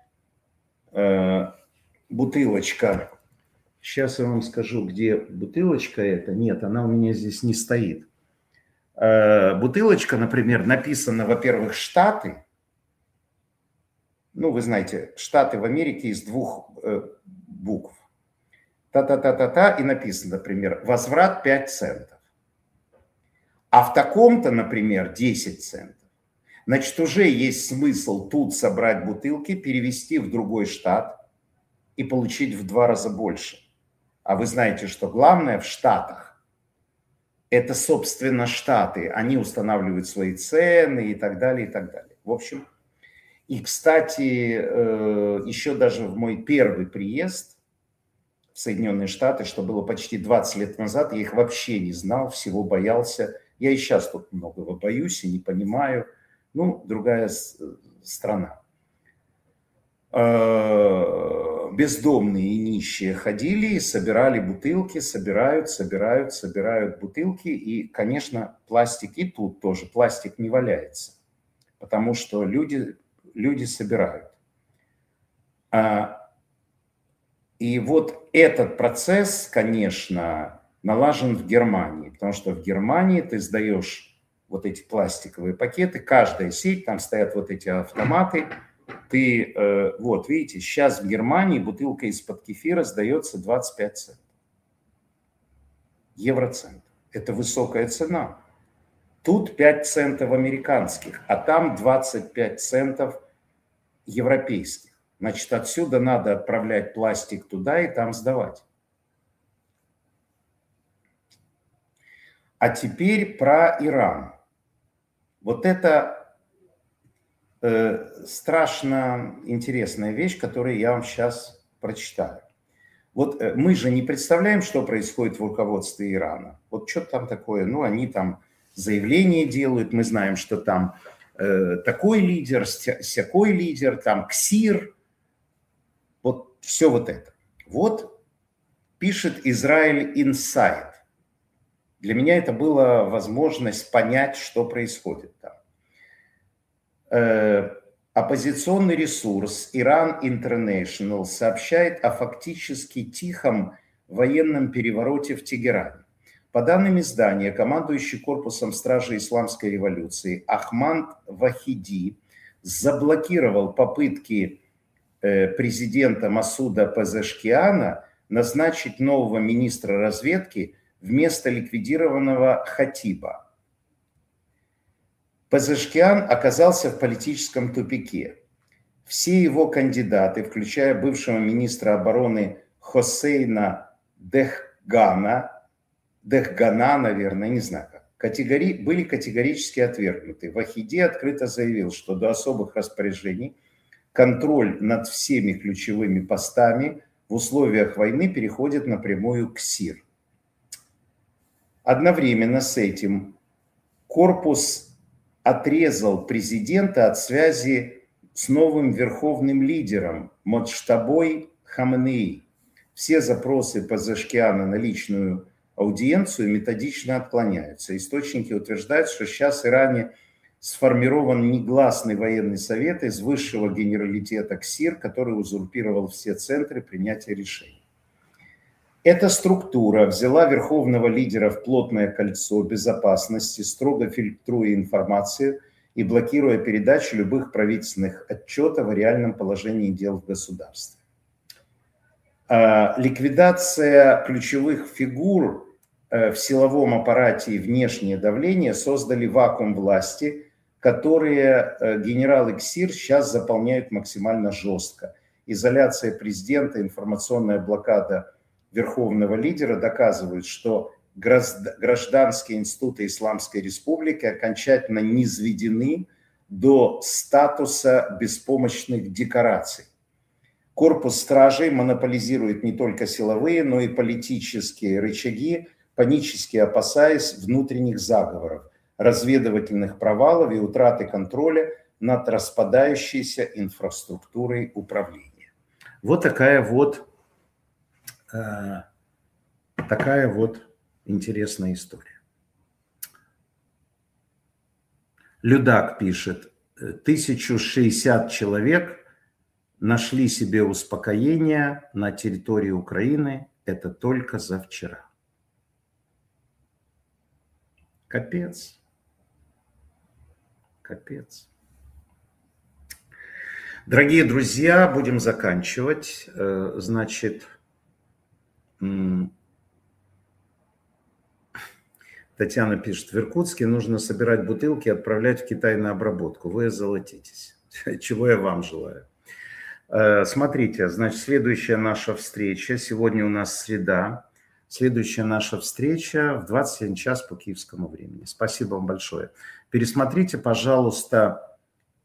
сейчас я вам скажу, где бутылочка эта, нет, она у меня здесь не стоит. Бутылочка, например, написана, во-первых, Штаты. Ну, вы знаете, Штаты в Америке из 2 букв. Та-та-та-та-та, и написано, например, возврат 5 центов. А в таком-то, например, 10 центов. Значит, уже есть смысл тут собрать бутылки, перевести в другой штат и получить в 2 раза больше. А вы знаете, что главное в Штатах – это, собственно, Штаты. Они устанавливают свои цены и так далее, и так далее. В общем, и, кстати, еще даже в мой первый приезд в Соединенные Штаты, что было почти 20 лет назад, я их вообще не знал, всего боялся. Я и сейчас тут многого боюсь и не понимаю. Ну, другая страна. Бездомные и нищие ходили и собирали бутылки, собирают бутылки. И, конечно, пластик и тут тоже. Пластик не валяется, потому что люди собирают. И вот этот процесс, конечно, налажен в Германии, потому что в Германии ты сдаешь вот эти пластиковые пакеты, каждая сеть, там стоят вот эти автоматы. Ты, вот видите, сейчас в Германии бутылка из-под кефира сдается 25 центов. Евроцент. Это высокая цена. Тут 5 центов американских, а там 25 центов европейских. Значит, отсюда надо отправлять пластик туда и там сдавать. А теперь про Иран. Вот это страшно интересная вещь, которую я вам сейчас прочитаю. Вот мы же не представляем, что происходит в руководстве Ирана. Вот что там такое, ну они там заявления делают, мы знаем, что там такой лидер, сякой лидер, там КСИР, вот все вот это. Вот пишет Израиль Инсайд. Для меня это была возможность понять, что происходит там. Оппозиционный ресурс Iran International сообщает о фактически тихом военном перевороте в Тегеране. По данным издания, командующий корпусом стражи исламской революции Ахмад Вахиди заблокировал попытки президента Масуда Пезешкиана назначить нового министра разведки вместо ликвидированного Хатиба. Пезешкиан оказался в политическом тупике. Все его кандидаты, включая бывшего министра обороны Хосейна Дехгана, наверное, не знаю как, были категорически отвергнуты. Вахиди открыто заявил, что до особых распоряжений контроль над всеми ключевыми постами в условиях войны переходит напрямую к КСИР. Одновременно с этим корпус отрезал президента от связи с новым верховным лидером Моджтабой Хаменеи. Все запросы Пезешкиана на личную аудиенцию методично отклоняются. Источники утверждают, что сейчас в Иране сформирован негласный военный совет из высшего генералитета КСИР, который узурпировал все центры принятия решений. Эта структура взяла верховного лидера в плотное кольцо безопасности, строго фильтруя информацию и блокируя передачу любых правительственных отчетов о реальном положении дел в государстве. Ликвидация ключевых фигур в силовом аппарате и внешнее давление создали вакуум власти, которые генералы КСИР сейчас заполняют максимально жестко. Изоляция президента, информационная блокада верховного лидера доказывают, что гражданские институты Исламской Республики окончательно низведены до статуса беспомощных декораций. Корпус стражей монополизирует не только силовые, но и политические рычаги, панически опасаясь внутренних заговоров, разведывательных провалов и утраты контроля над распадающейся инфраструктурой управления. Вот такая вот интересная история. Людак пишет: 1060 человек нашли себе успокоение на территории Украины. Это только за вчера. Капец. Капец. Дорогие друзья, будем заканчивать. Значит, Татьяна пишет: в Иркутске нужно собирать бутылки и отправлять в Китай на обработку. Вы озолотитесь. Чего я вам желаю. Смотрите, значит, следующая наша встреча. Сегодня у нас среда. Следующая наша встреча в 21 час по киевскому времени. Спасибо вам большое. Пересмотрите, пожалуйста,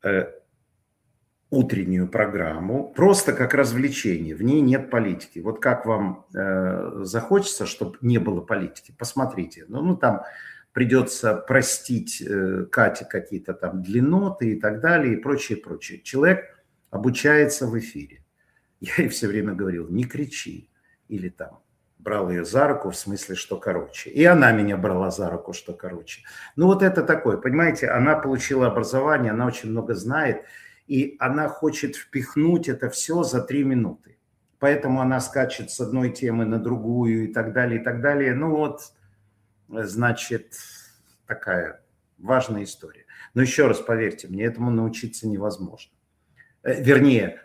утреннюю программу, просто как развлечение, в ней нет политики. Вот как вам захочется, чтобы не было политики, посмотрите. Ну там придется простить Кате какие-то там длинноты и так далее, и прочее, прочее. Человек обучается в эфире. Я ей все время говорил: не кричи. Или там брал ее за руку, в смысле, что короче. И она меня брала за руку, что короче. Ну вот это такое, понимаете, она получила образование, она очень много знает, и она хочет впихнуть это все за 3 минуты. Поэтому она скачет с одной темы на другую и так далее, и так далее. Ну вот, значит, такая важная история. Но еще раз поверьте мне, этому научиться невозможно. Вернее,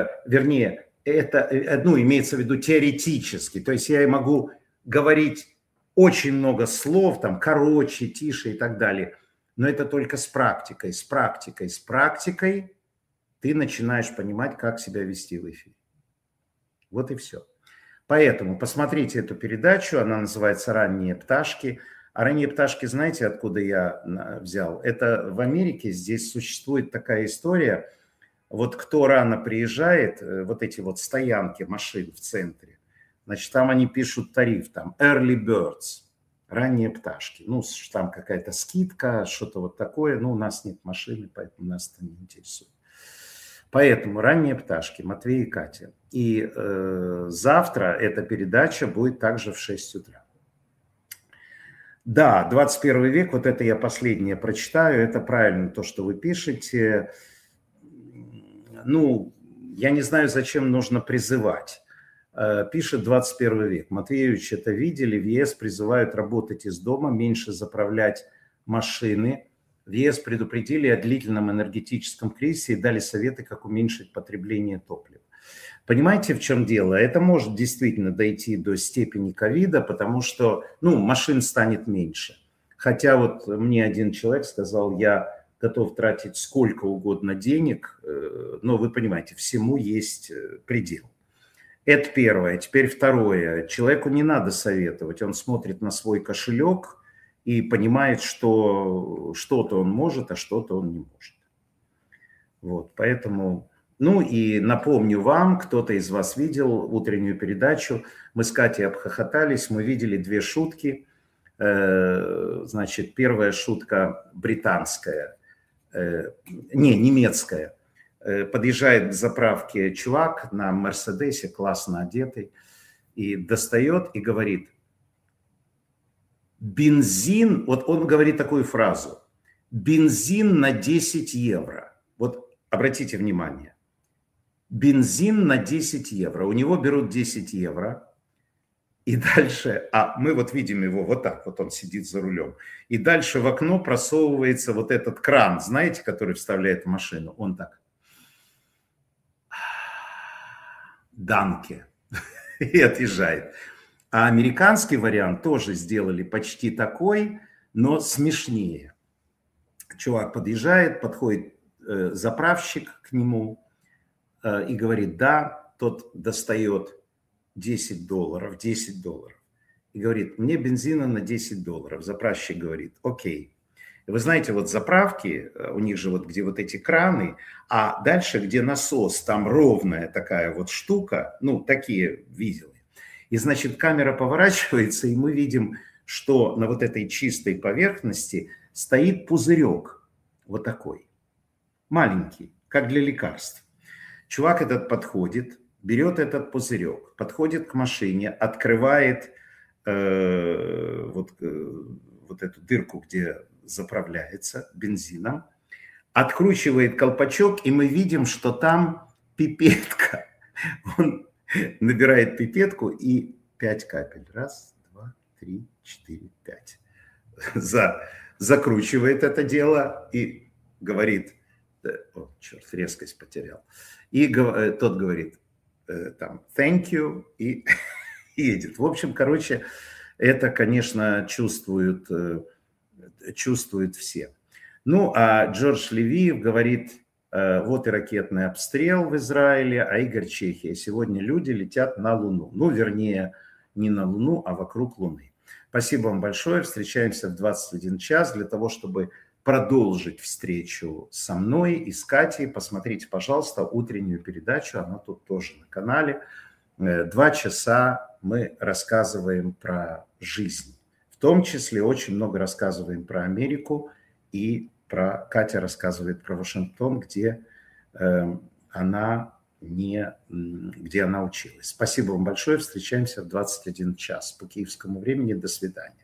это, ну, имеется в виду теоретически. То есть я могу говорить очень много слов, там, короче, тише и так далее. Но это только с практикой, с практикой, с практикой. ты начинаешь понимать, как себя вести в эфире. Вот и все. Поэтому посмотрите эту передачу, она называется «Ранние пташки». А «Ранние пташки» знаете, откуда я взял? Это в Америке здесь существует такая история. Вот кто рано приезжает, вот эти вот стоянки машин в центре, значит, там они пишут тариф, там «Early Birds», ранние пташки. Ну, там какая-то скидка, что-то вот такое. Ну, у нас нет машины, поэтому нас это не интересует. Поэтому ранние пташки, Матвей и Катя. И завтра эта передача будет также в 6 утра. Да, 21 век, вот это я последнее прочитаю, это правильно то, что вы пишете. Ну, я не знаю, зачем нужно призывать. Пишет 21 век. Матвеевич, это видели, в ЕС призывают работать из дома, меньше заправлять машины. В ЕС предупредили о длительном энергетическом кризисе и дали советы, как уменьшить потребление топлива. Понимаете, в чем дело? Это может действительно дойти до степени ковида, потому что, ну, машин станет меньше. Хотя вот мне один человек сказал, я готов тратить сколько угодно денег, но вы понимаете, всему есть предел. Это первое. Теперь второе. Человеку не надо советовать. Он смотрит на свой кошелек и понимает, что что-то он может, а что-то он не может. Вот, поэтому... Ну и напомню вам, кто-то из вас видел утреннюю передачу. Мы с Катей обхохотались, мы видели две шутки. Значит, первая шутка британская, немецкая. Подъезжает к заправке чувак на Мерседесе, классно одетый, и достает и говорит: бензин, вот он говорит такую фразу: бензин на 10 евро. Вот обратите внимание. Бензин на 10 евро. У него берут 10 евро. И дальше, а мы вот видим его вот так, вот он сидит за рулем. И дальше в окно просовывается вот этот кран, знаете, который вставляет в машину. Он так. Данке. И отъезжает. А американский вариант тоже сделали почти такой, но смешнее. Чувак подъезжает, подходит заправщик к нему и говорит: да, тот достает $10, 10 долларов. И говорит: мне бензина на $10. Заправщик говорит: окей. И вы знаете, вот заправки, у них же вот где вот эти краны, а дальше где насос, там ровная такая вот штука, ну, такие видели. И, значит, камера поворачивается, и мы видим, что на вот этой чистой поверхности стоит пузырек вот такой, маленький, как для лекарств. Чувак этот подходит, берет этот пузырек, подходит к машине, открывает вот эту дырку, где заправляется бензином, откручивает колпачок, и мы видим, что там пипетка. Он набирает пипетку и 5 капель. 1, 2, 3, 4, 5. Закручивает это дело и говорит... О, черт, резкость потерял. И тот говорит там thank you и едет. В общем, короче, это, конечно, чувствуют все. Ну, а Джордж Левиев говорит: вот и ракетный обстрел в Израиле, а Игорь Чехия. Сегодня люди летят на Луну. Ну, вернее, не на Луну, а вокруг Луны. Спасибо вам большое. Встречаемся в 21 час для того, чтобы продолжить встречу со мной и с Катей. Посмотрите, пожалуйста, утреннюю передачу. Она тут тоже на канале. 2 часа мы рассказываем про жизнь. В том числе очень много рассказываем про Америку. И Катя рассказывает про Вашингтон, где она училась. Спасибо вам большое. Встречаемся в 21 час по киевскому времени. До свидания.